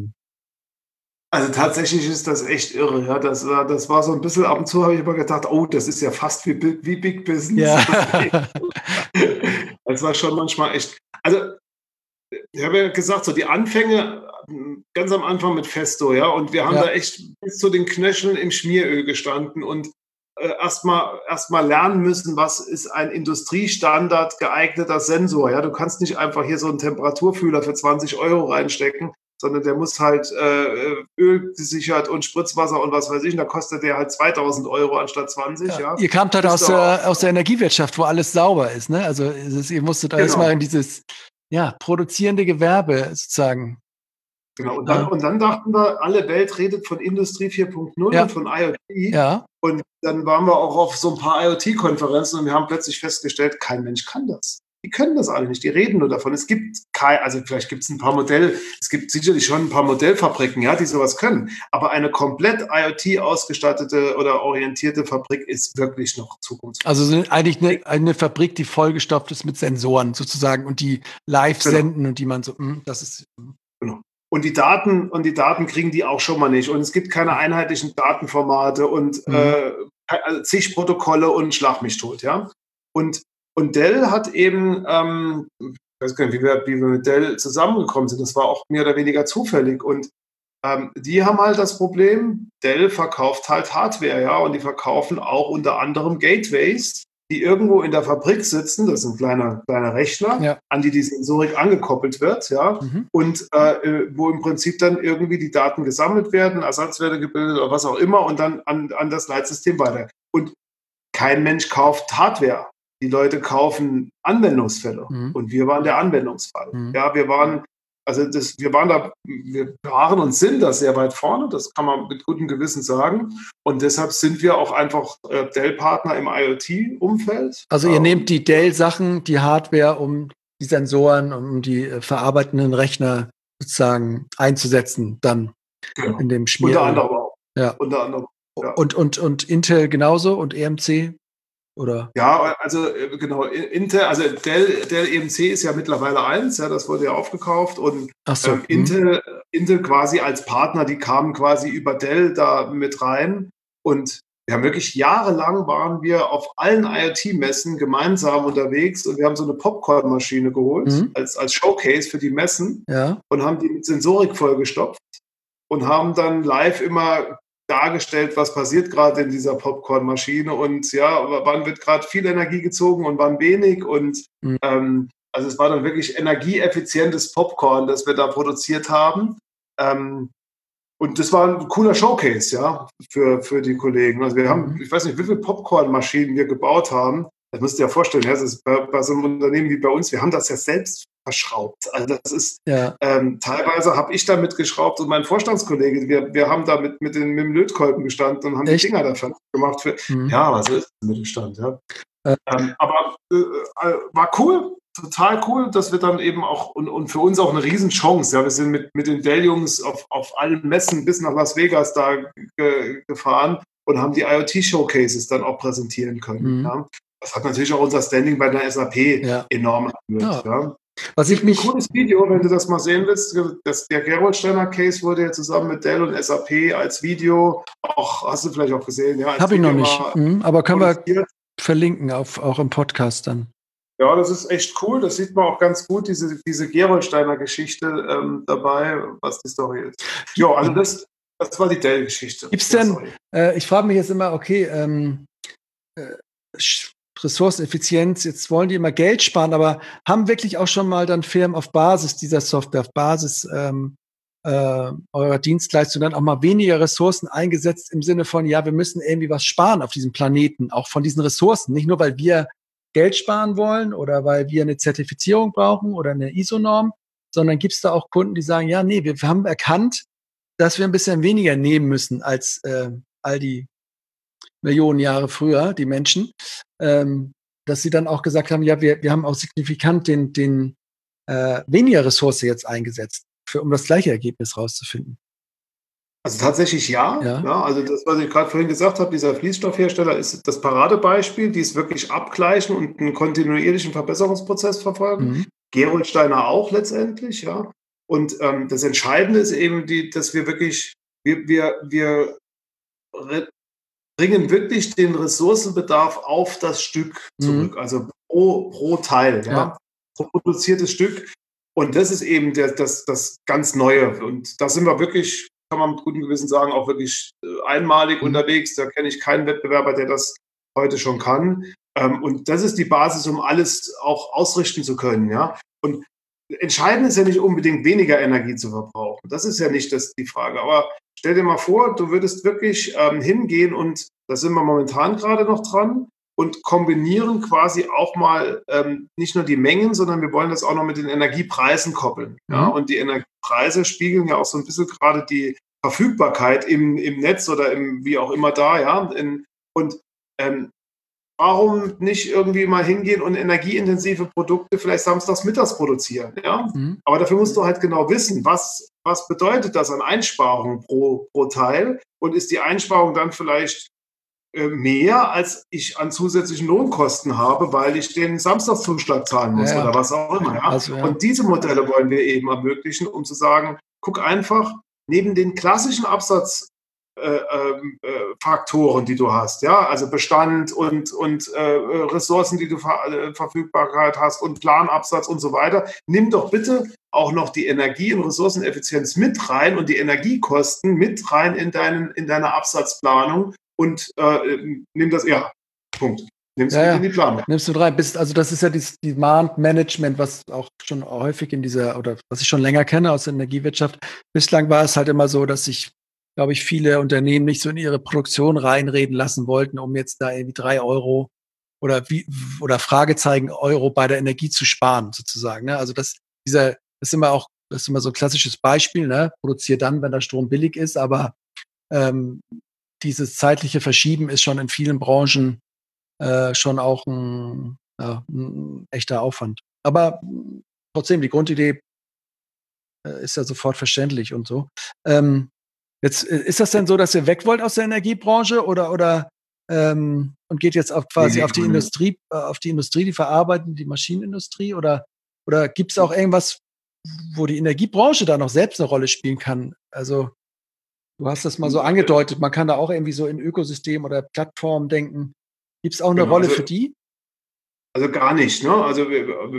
B: Also tatsächlich ist das echt irre. Ja. Das war so ein bisschen, ab und zu habe ich immer gedacht, oh, das ist ja fast wie Big Business. Ja. Das war schon manchmal echt. Also ich habe ja gesagt, so die Anfänge ganz am Anfang mit Festo, ja, und wir haben da echt bis zu den Knöcheln im Schmieröl gestanden und erstmal lernen müssen, was ist ein Industriestandard geeigneter Sensor. Ja, du kannst nicht einfach hier so einen Temperaturfühler für 20 € reinstecken, sondern der muss halt ölgesichert und Spritzwasser und was weiß ich, und da kostet der halt 2.000 € anstatt 20. Ja.
A: Ihr kamt halt aus der Energiewirtschaft, wo alles sauber ist, ne? Also ihr musstet erstmal in dieses produzierende Gewerbe sozusagen.
B: Genau, und dann dachten wir, alle Welt redet von Industrie 4.0 und von IoT. Ja. Und dann waren wir auch auf so ein paar IoT-Konferenzen und wir haben plötzlich festgestellt, kein Mensch kann das. Die können das alle nicht, die reden nur davon. Es gibt vielleicht gibt es ein paar es gibt sicherlich schon ein paar Modellfabriken, ja, die sowas können. Aber eine komplett IoT ausgestattete oder orientierte Fabrik ist wirklich noch zukunftsfähig.
A: Also eigentlich eine Fabrik, die vollgestopft ist mit Sensoren sozusagen und die live senden und die man so, das ist.
B: Genau. Und die Daten kriegen die auch schon mal nicht. Und es gibt keine einheitlichen Datenformate und zig Protokolle und Schlag mich tot, ja. Und Dell hat eben, ich weiß gar nicht, wie wir mit Dell zusammengekommen sind. Das war auch mehr oder weniger zufällig. Und die haben halt das Problem, Dell verkauft halt Hardware, ja. Und die verkaufen auch unter anderem Gateways, die irgendwo in der Fabrik sitzen, das sind kleine Rechner, an die Sensorik angekoppelt wird, ja, und wo im Prinzip dann irgendwie die Daten gesammelt werden, Ersatzwerte gebildet oder was auch immer und dann an das Leitsystem weiter. Und kein Mensch kauft Hardware. Die Leute kaufen Anwendungsfälle. Und wir waren der Anwendungsfall. Ja, wir waren und sind da sehr weit vorne, das kann man mit gutem Gewissen sagen. Und deshalb sind wir auch einfach Dell-Partner im IoT-Umfeld.
A: Also ihr nehmt die Dell-Sachen, die Hardware, um die Sensoren, um die verarbeitenden Rechner sozusagen einzusetzen, dann in dem Schmier.
B: Unter anderem auch.
A: Ja.
B: Unter anderem. Ja.
A: Und Intel genauso und EMC? Oder?
B: Ja, also genau, Intel, also Dell EMC ist ja mittlerweile eins, ja, das wurde ja aufgekauft und Intel quasi als Partner, die kamen quasi über Dell da mit rein und wir haben wirklich jahrelang waren wir auf allen IoT-Messen gemeinsam unterwegs und wir haben so eine Popcorn-Maschine geholt als Showcase für die Messen und haben die mit Sensorik vollgestopft und haben dann live immer dargestellt, was passiert gerade in dieser Popcorn-Maschine und wann wird gerade viel Energie gezogen und wann wenig und also es war dann wirklich energieeffizientes Popcorn, das wir da produziert haben und das war ein cooler Showcase, ja, für die Kollegen. Also wir haben, ich weiß nicht, wie viele Popcorn-Maschinen wir gebaut haben. Das müsst ihr ja vorstellen, das ist bei so einem Unternehmen wie bei uns, wir haben das ja selbst verschraubt. Also das ist, teilweise habe ich damit geschraubt und mein Vorstandskollege, wir haben da mit dem Lötkolben gestanden und haben die Dinger dafür gemacht. Was ist das Mittelstand, ja. Aber war cool, total cool, dass wir dann eben auch, und für uns auch eine Riesenchance, ja, wir sind mit den Dell-Jungs auf allen Messen bis nach Las Vegas da gefahren und haben die IoT-Showcases dann auch präsentieren können. Ja. Das hat natürlich auch unser Standing bei der SAP enorm erhöht. Ja.
A: Was ich
B: ein cooles Video, wenn du das mal sehen willst. Der Gerolsteiner Case wurde ja zusammen mit Dell und SAP als Video, hast du vielleicht auch gesehen. Ja,
A: habe ich noch nicht, aber können wir verlinken, auch im Podcast dann.
B: Ja, das ist echt cool. Das sieht man auch ganz gut, diese Gerolsteiner Geschichte dabei, was die Story ist. Ja, also das war die Dell-Geschichte.
A: Gibt es denn, ich frage mich jetzt immer, okay, Ressourceneffizienz, jetzt wollen die immer Geld sparen, aber haben wirklich auch schon mal dann Firmen auf Basis dieser Software, auf Basis eurer Dienstleistung dann auch mal weniger Ressourcen eingesetzt im Sinne von, ja, wir müssen irgendwie was sparen auf diesem Planeten, auch von diesen Ressourcen, nicht nur, weil wir Geld sparen wollen oder weil wir eine Zertifizierung brauchen oder eine ISO-Norm, sondern gibt es da auch Kunden, die sagen, ja, nee, wir haben erkannt, dass wir ein bisschen weniger nehmen müssen als all die Millionen Jahre früher, die Menschen, dass sie dann auch gesagt haben, ja, wir haben auch signifikant den weniger Ressource jetzt eingesetzt, um das gleiche Ergebnis rauszufinden.
B: Also tatsächlich ja. Also das, was ich gerade vorhin gesagt habe, dieser Fließstoffhersteller ist das Paradebeispiel, die es wirklich abgleichen und einen kontinuierlichen Verbesserungsprozess verfolgen. Gerolsteiner auch letztendlich, ja. Und das Entscheidende ist eben, dass wir wirklich, wir bringen wirklich den Ressourcenbedarf auf das Stück zurück, also pro Teil, ja, pro produziertes Stück. Und das ist eben das ganz Neue. Und da sind wir wirklich, kann man mit gutem Gewissen sagen, auch wirklich einmalig unterwegs. Da kenne ich keinen Wettbewerber, der das heute schon kann. Und das ist die Basis, um alles auch ausrichten zu können, ja. Und entscheidend ist ja nicht unbedingt weniger Energie zu verbrauchen. Das ist ja nicht die Frage. Aber stell dir mal vor, du würdest wirklich hingehen und da sind wir momentan gerade noch dran und kombinieren quasi auch mal nicht nur die Mengen, sondern wir wollen das auch noch mit den Energiepreisen koppeln. Ja? Und die Energiepreise spiegeln ja auch so ein bisschen gerade die Verfügbarkeit im Netz oder wie auch immer da. Ja? Warum nicht irgendwie mal hingehen und energieintensive Produkte vielleicht samstags mittags produzieren? Ja? Aber dafür musst du halt genau wissen, was bedeutet das an Einsparungen pro Teil und ist die Einsparung dann vielleicht mehr, als ich an zusätzlichen Lohnkosten habe, weil ich den Samstagszuschlag zahlen muss oder was auch immer. Ja? Also, und diese Modelle wollen wir eben ermöglichen, um zu sagen, guck einfach, neben den klassischen Absatzfaktoren, die du hast, ja, also Bestand und Ressourcen, die du Verfügbarkeit hast und Planabsatz und so weiter, nimm doch bitte auch noch die Energie- und Ressourceneffizienz mit rein und die Energiekosten mit rein in deine Absatzplanung und nimm das, Punkt. Nimmst du in die Planung.
A: Nimmst du rein. Also das ist ja dieses Demand-Management, was auch schon häufig oder was ich schon länger kenne aus der Energiewirtschaft. Bislang war es halt immer so, dass sich, glaube ich, viele Unternehmen nicht so in ihre Produktion reinreden lassen wollten, um jetzt da irgendwie 3 Euro oder Fragezeichen Euro bei der Energie zu sparen, sozusagen. Ne? Also das ist immer so ein klassisches Beispiel, ne? Produziere dann, wenn der Strom billig ist, aber dieses zeitliche Verschieben ist schon in vielen Branchen schon auch ein echter Aufwand. Aber trotzdem, die Grundidee ist ja sofort verständlich und so. Jetzt ist das denn so, dass ihr weg wollt aus der Energiebranche oder und geht jetzt quasi auf die Industrie, die verarbeiten, die Maschinenindustrie oder gibt es auch irgendwas, wo die Energiebranche da noch selbst eine Rolle spielen kann? Also du hast das mal so angedeutet, man kann da auch irgendwie so in Ökosystem oder Plattformen denken. Gibt es auch eine Rolle für die?
B: Also gar nicht. Ne? Also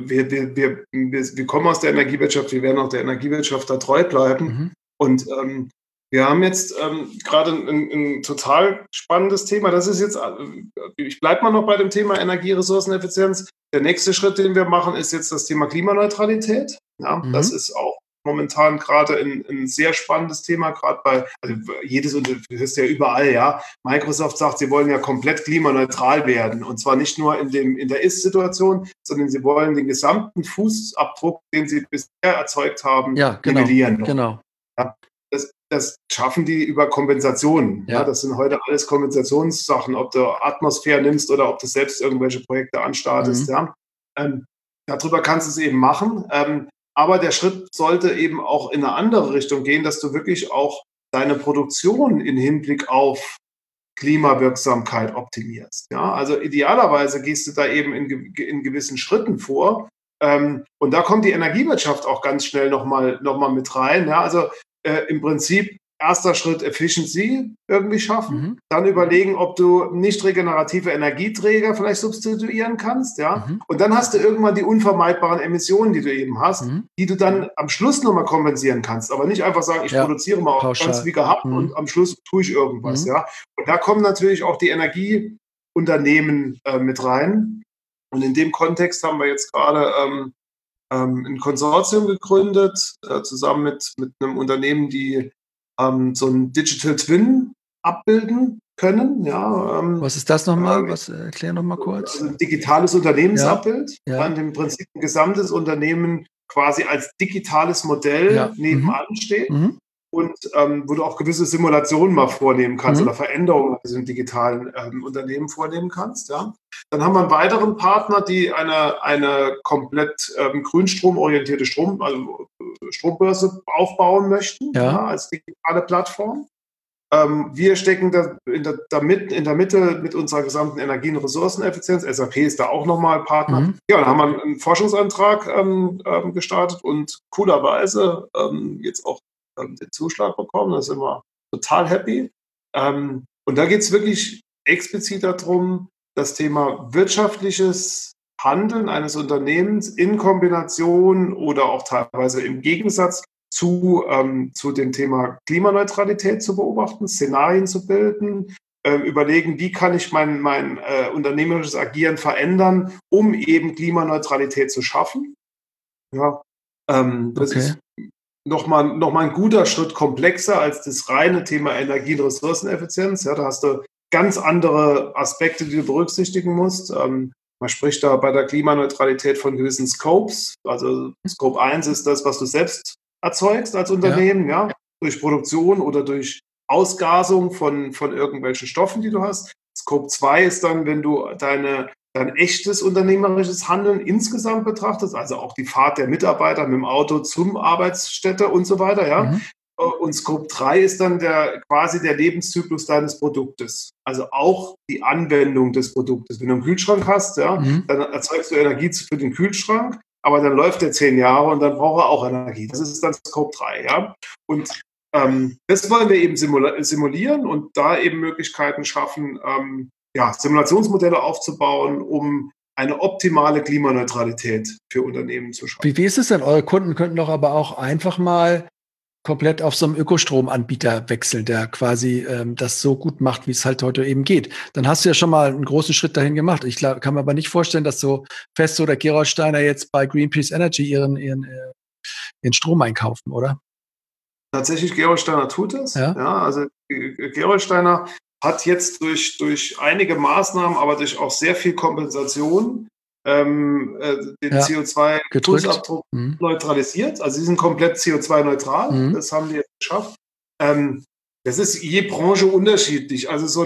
B: wir kommen aus der Energiewirtschaft, wir werden auch der Energiewirtschaft da treu bleiben. Und wir haben jetzt gerade ein total spannendes Thema. Das ist jetzt, ich bleibe mal noch bei dem Thema Energieressourceneffizienz. Der nächste Schritt, den wir machen, ist jetzt das Thema Klimaneutralität. Ja, das ist auch momentan gerade ein sehr spannendes Thema, gerade also jedes Unternehmen, du hörst ja überall, ja. Microsoft sagt, sie wollen ja komplett klimaneutral werden. Und zwar nicht nur in der Ist-Situation, sondern sie wollen den gesamten Fußabdruck, den sie bisher erzeugt haben, nivellieren.
A: Genau.
B: Ja, das schaffen die über Kompensationen. Ja. Das sind heute alles Kompensationssachen, ob du Atmosphäre nimmst oder ob du selbst irgendwelche Projekte anstartest. Ja. Darüber kannst du es eben machen. Aber der Schritt sollte eben auch in eine andere Richtung gehen, dass du wirklich auch deine Produktion in Hinblick auf Klimawirksamkeit optimierst. Ja, also idealerweise gehst du da eben in gewissen Schritten vor. Und da kommt die Energiewirtschaft auch ganz schnell noch mal mit rein. Ja, also im Prinzip erster Schritt Efficiency irgendwie schaffen. Dann überlegen, ob du nicht regenerative Energieträger vielleicht substituieren kannst. Ja? Und dann hast du irgendwann die unvermeidbaren Emissionen, die du eben hast, die du dann am Schluss nochmal kompensieren kannst. Aber nicht einfach sagen, ich produziere mal auch ganz wie gehabt und am Schluss tue ich irgendwas. Ja? Und da kommen natürlich auch die Energieunternehmen mit rein. Und in dem Kontext haben wir jetzt gerade ein Konsortium gegründet, zusammen mit einem Unternehmen, die so ein Digital Twin abbilden können. Ja,
A: was ist das nochmal? Erklär nochmal kurz.
B: Also ein digitales Unternehmensabbild, an dem Prinzip ein gesamtes Unternehmen quasi als digitales Modell nebenan steht. Und wo du auch gewisse Simulationen mal vornehmen kannst oder Veränderungen in diesem digitalen Unternehmen vornehmen kannst. Ja. Dann haben wir einen weiteren Partner, die eine komplett grünstromorientierte Strombörse aufbauen möchten, als digitale Plattform. Wir stecken da in der Mitte mit unserer gesamten Energie- und Ressourceneffizienz. SAP ist da auch nochmal Partner. Ja, dann haben wir einen Forschungsantrag gestartet und coolerweise jetzt auch den Zuschlag bekommen. Da sind wir total happy. Und da geht es wirklich explizit darum, das Thema wirtschaftliches Handeln eines Unternehmens in Kombination oder auch teilweise im Gegensatz zu dem Thema Klimaneutralität zu beobachten, Szenarien zu bilden, überlegen, wie kann ich mein unternehmerisches Agieren verändern, um eben Klimaneutralität zu schaffen. Ja, das ist nochmal ein guter Schritt komplexer als das reine Thema Energie- und Ressourceneffizienz. Ja, da hast du ganz andere Aspekte, die du berücksichtigen musst. Man spricht da bei der Klimaneutralität von gewissen Scopes. Also Scope 1 ist das, was du selbst erzeugst als Unternehmen, durch Produktion oder durch Ausgasung von irgendwelchen Stoffen, die du hast. Scope 2 ist dann, wenn du dein echtes unternehmerisches Handeln insgesamt betrachtest, also auch die Fahrt der Mitarbeiter mit dem Auto zum Arbeitsstätte und so weiter, ja. Und Scope 3 ist dann quasi der Lebenszyklus deines Produktes. Also auch die Anwendung des Produktes. Wenn du einen Kühlschrank hast, dann erzeugst du Energie für den Kühlschrank, aber dann läuft der 10 Jahre und dann braucht er auch Energie. Das ist dann Scope 3, ja. Und das wollen wir eben simulieren und da eben Möglichkeiten schaffen, Simulationsmodelle aufzubauen, um eine optimale Klimaneutralität für Unternehmen zu schaffen.
A: Wie ist es denn? Eure Kunden könnten doch aber auch einfach mal komplett auf so einen Ökostromanbieter wechseln, der quasi das so gut macht, wie es halt heute eben geht. Dann hast du ja schon mal einen großen Schritt dahin gemacht. Ich kann mir aber nicht vorstellen, dass so Festo oder Gerolsteiner jetzt bei Greenpeace Energy ihren Strom einkaufen, oder?
B: Tatsächlich, Gerolsteiner tut es. Ja, also Gerolsteiner hat jetzt durch einige Maßnahmen, aber durch auch sehr viel Kompensation den CO2-Fußabdruck neutralisiert. Also sie sind komplett CO2-neutral. Das haben die jetzt geschafft. Das ist je Branche unterschiedlich. Also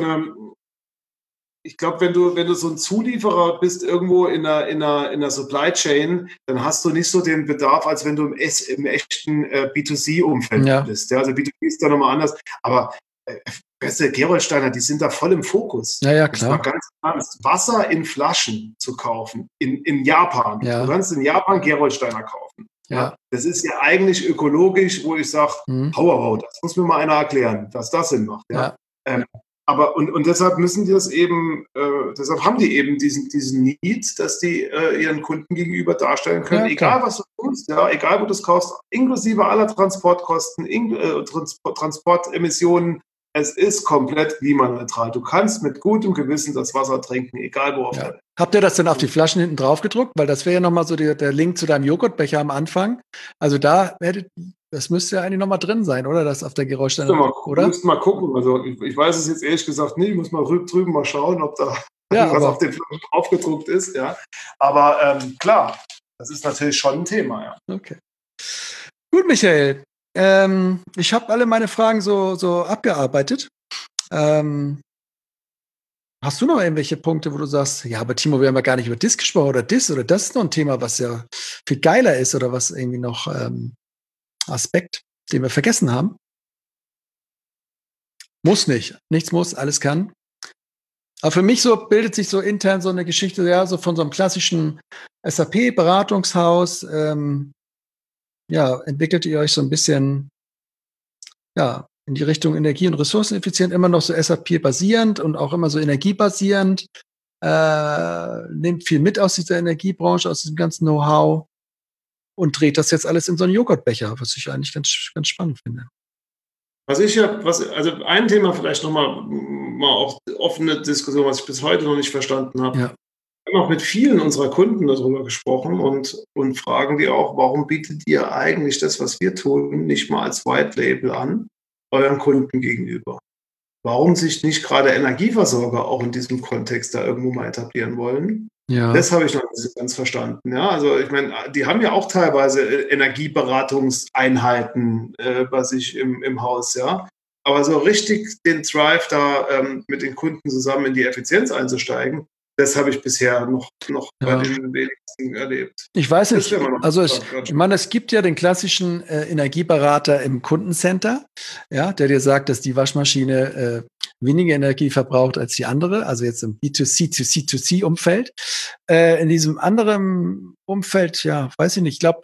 B: ich glaube, wenn du so ein Zulieferer bist irgendwo in einer Supply Chain, dann hast du nicht so den Bedarf, als wenn du im echten B2C-Umfeld bist. Ja, also B2B ist da nochmal anders. Aber Gerolsteiner, die sind da voll im Fokus.
A: Ja, klar.
B: Das war ganz ernst. Wasser in Flaschen zu kaufen in Japan.
A: Ja.
B: Du kannst in Japan Gerolsteiner kaufen.
A: Ja.
B: Das ist ja eigentlich ökologisch, wo ich sage, wow, das muss mir mal einer erklären, dass das Sinn macht. Ja. Aber und deshalb müssen die das eben, deshalb haben die eben diesen Need, dass die ihren Kunden gegenüber darstellen können, egal was du tust, egal wo du es kaufst, inklusive aller Transportkosten, Transportemissionen, es ist komplett klimaneutral. Du kannst mit gutem Gewissen das Wasser trinken, egal wo auf der Welt.
A: Habt ihr das denn auf die Flaschen hinten drauf gedruckt? Weil das wäre ja nochmal so der Link zu deinem Joghurtbecher am Anfang. Also das müsste ja eigentlich nochmal drin sein, oder? Das auf der Gerolsteiner, oder?
B: Müsst mal gucken. Also ich weiß es jetzt ehrlich gesagt nicht. Ich muss mal drüben mal schauen, ob da was auf den Flaschen draufgedruckt ist. Ja. Aber klar, das ist natürlich schon ein Thema. Ja.
A: Okay. Gut, Michael. Ich habe alle meine Fragen so abgearbeitet. Hast du noch irgendwelche Punkte, wo du sagst, ja, aber Timo, wir haben ja gar nicht über das gesprochen oder das ist noch ein Thema, was ja viel geiler ist oder was irgendwie noch Aspekt, den wir vergessen haben? Muss nicht. Nichts muss, alles kann. Aber für mich bildet sich so intern so eine Geschichte, so von so einem klassischen SAP-Beratungshaus, entwickelt ihr euch so ein bisschen, in die Richtung Energie- und Ressourceneffizient, immer noch so SAP-basierend und auch immer so energiebasierend, nimmt viel mit aus dieser Energiebranche, aus diesem ganzen Know-how und dreht das jetzt alles in so einen Joghurtbecher, was ich eigentlich ganz, ganz spannend finde.
B: Also ein Thema vielleicht nochmal auch offene Diskussion, was ich bis heute noch nicht verstanden habe.
A: Ja.
B: Wir haben auch mit vielen unserer Kunden darüber gesprochen und fragen die auch, warum bietet ihr eigentlich das, was wir tun, nicht mal als White Label an, euren Kunden gegenüber? Warum sich nicht gerade Energieversorger auch in diesem Kontext da irgendwo mal etablieren wollen?
A: Ja.
B: Das habe ich noch nicht ganz verstanden. Ja, also ich meine, die haben ja auch teilweise Energieberatungseinheiten bei sich im Haus, ja. Aber so richtig den Drive da mit den Kunden zusammen in die Effizienz einzusteigen, das habe ich bisher noch bei den wenigsten erlebt.
A: Ich weiß nicht, also ich meine, es gibt ja den klassischen Energieberater im Kundencenter, ja, der dir sagt, dass die Waschmaschine weniger Energie verbraucht als die andere, also jetzt im B2C-to-C2C-Umfeld. In diesem anderen Umfeld, ja, weiß ich nicht, ich glaube,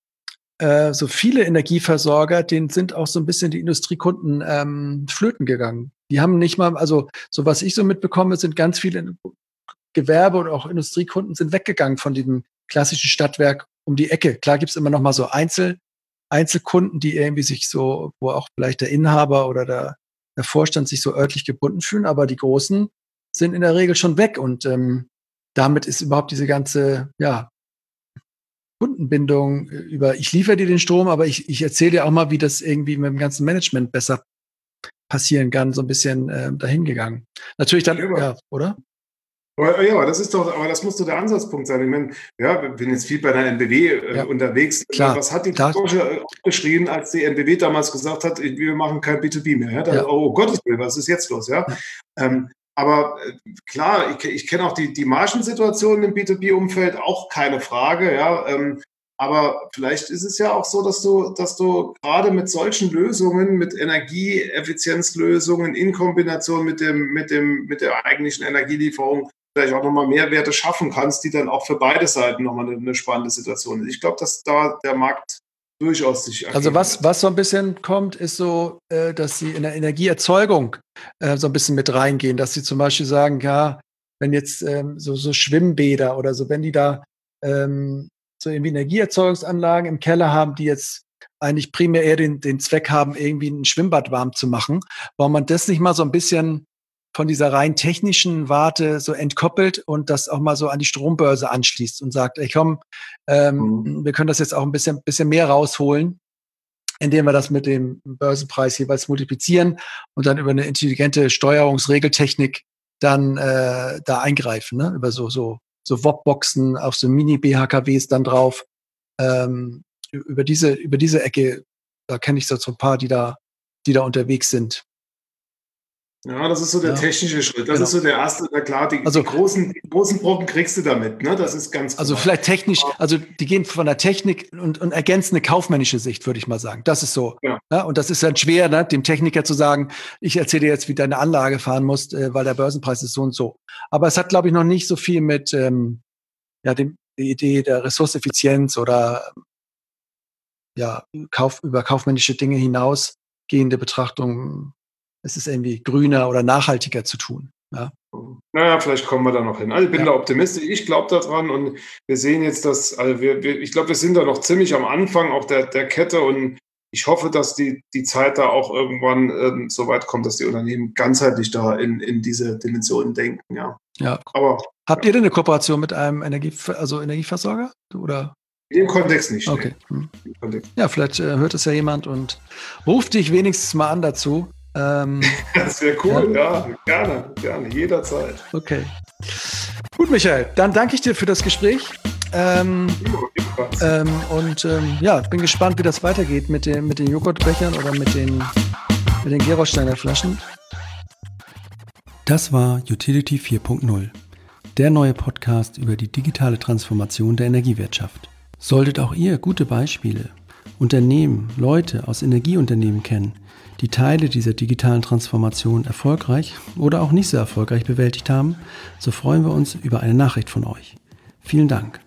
A: so viele Energieversorger, denen sind auch so ein bisschen die Industriekunden flöten gegangen. Die haben nicht mal, also so was ich so mitbekomme, sind ganz viele Gewerbe- und auch Industriekunden sind weggegangen von diesem klassischen Stadtwerk um die Ecke. Klar gibt's immer noch mal so Einzelkunden, die irgendwie sich so, wo auch vielleicht der Inhaber oder der Vorstand sich so örtlich gebunden fühlen, aber die Großen sind in der Regel schon weg und damit ist überhaupt diese ganze, ja, Kundenbindung über, ich liefere dir den Strom, aber ich erzähle dir auch mal, wie das irgendwie mit dem ganzen Management besser passieren kann, so ein bisschen dahingegangen. Natürlich dann, ja, oder?
B: Ja, das ist doch, aber das muss doch der Ansatzpunkt sein. Ich meine, ja, ich bin jetzt viel bei der NBW unterwegs.
A: Klar,
B: was hat die Branche geschrien, als die NBW damals gesagt hat, wir machen kein B2B mehr? Ja? Da, oh Gottes Willen, was ist jetzt los? Ja? Aber klar, ich kenne auch die Margensituation im B2B-Umfeld, auch keine Frage. Ja? Aber vielleicht ist es ja auch so, dass du gerade mit solchen Lösungen, mit Energieeffizienzlösungen in Kombination mit der eigentlichen Energielieferung vielleicht auch nochmal Mehrwerte schaffen kannst, die dann auch für beide Seiten nochmal eine spannende Situation ist. Ich glaube, dass da der Markt durchaus sich
A: also was so ein bisschen kommt, ist so, dass sie in der Energieerzeugung so ein bisschen mit reingehen, dass sie zum Beispiel sagen, ja, wenn jetzt so Schwimmbäder oder so, wenn die da so irgendwie Energieerzeugungsanlagen im Keller haben, die jetzt eigentlich primär eher den Zweck haben, irgendwie ein Schwimmbad warm zu machen, warum man das nicht mal so ein bisschen von dieser rein technischen Warte so entkoppelt und das auch mal so an die Strombörse anschließt und sagt, ey komm, wir können das jetzt auch ein bisschen mehr rausholen, indem wir das mit dem Börsenpreis jeweils multiplizieren und dann über eine intelligente Steuerungsregeltechnik dann da eingreifen, ne? Über so WOP-Boxen auf so Mini-BHKWs dann drauf. Über diese Ecke, da kenne ich so ein paar, die da unterwegs sind.
B: Ja, das ist so der technische Schritt. Das ist so der erste, na klar, die großen Brocken kriegst du damit, ne? Das ist ganz klar.
A: Also vielleicht technisch, also die gehen von der Technik und ergänzen eine kaufmännische Sicht, würde ich mal sagen. Das ist so. Ja. Ja, und das ist dann schwer, ne, dem Techniker zu sagen, ich erzähle dir jetzt, wie deine Anlage fahren musst, weil der Börsenpreis ist so und so. Aber es hat, glaube ich, noch nicht so viel mit der Idee der Ressourceneffizienz oder über kaufmännische Dinge hinausgehende Betrachtung. Es ist irgendwie grüner oder nachhaltiger zu tun. Ja.
B: Naja, vielleicht kommen wir da noch hin. Also ich bin da optimistisch, ich glaube daran und wir sehen jetzt, dass, also ich glaube, wir sind da noch ziemlich am Anfang auch der Kette und ich hoffe, dass die Zeit da auch irgendwann so weit kommt, dass die Unternehmen ganzheitlich da in diese Dimensionen denken. Ja.
A: Aber habt ihr denn eine Kooperation mit einem Energieversorger? Oder?
B: In dem Kontext nicht.
A: Okay. Ja, vielleicht hört es ja jemand und ruft dich wenigstens mal an dazu.
B: Das wäre cool, ja, gerne, jederzeit.
A: Okay. Gut, Michael, dann danke ich dir für das Gespräch. Bin gespannt, wie das weitergeht mit den Joghurtbechern oder mit den Gerolsteiner Flaschen.
C: Das war Utility 4.0, der neue Podcast über die digitale Transformation der Energiewirtschaft. Solltet auch ihr gute Beispiele, Unternehmen, Leute aus Energieunternehmen kennen, die Teile dieser digitalen Transformation erfolgreich oder auch nicht so erfolgreich bewältigt haben, so freuen wir uns über eine Nachricht von euch. Vielen Dank.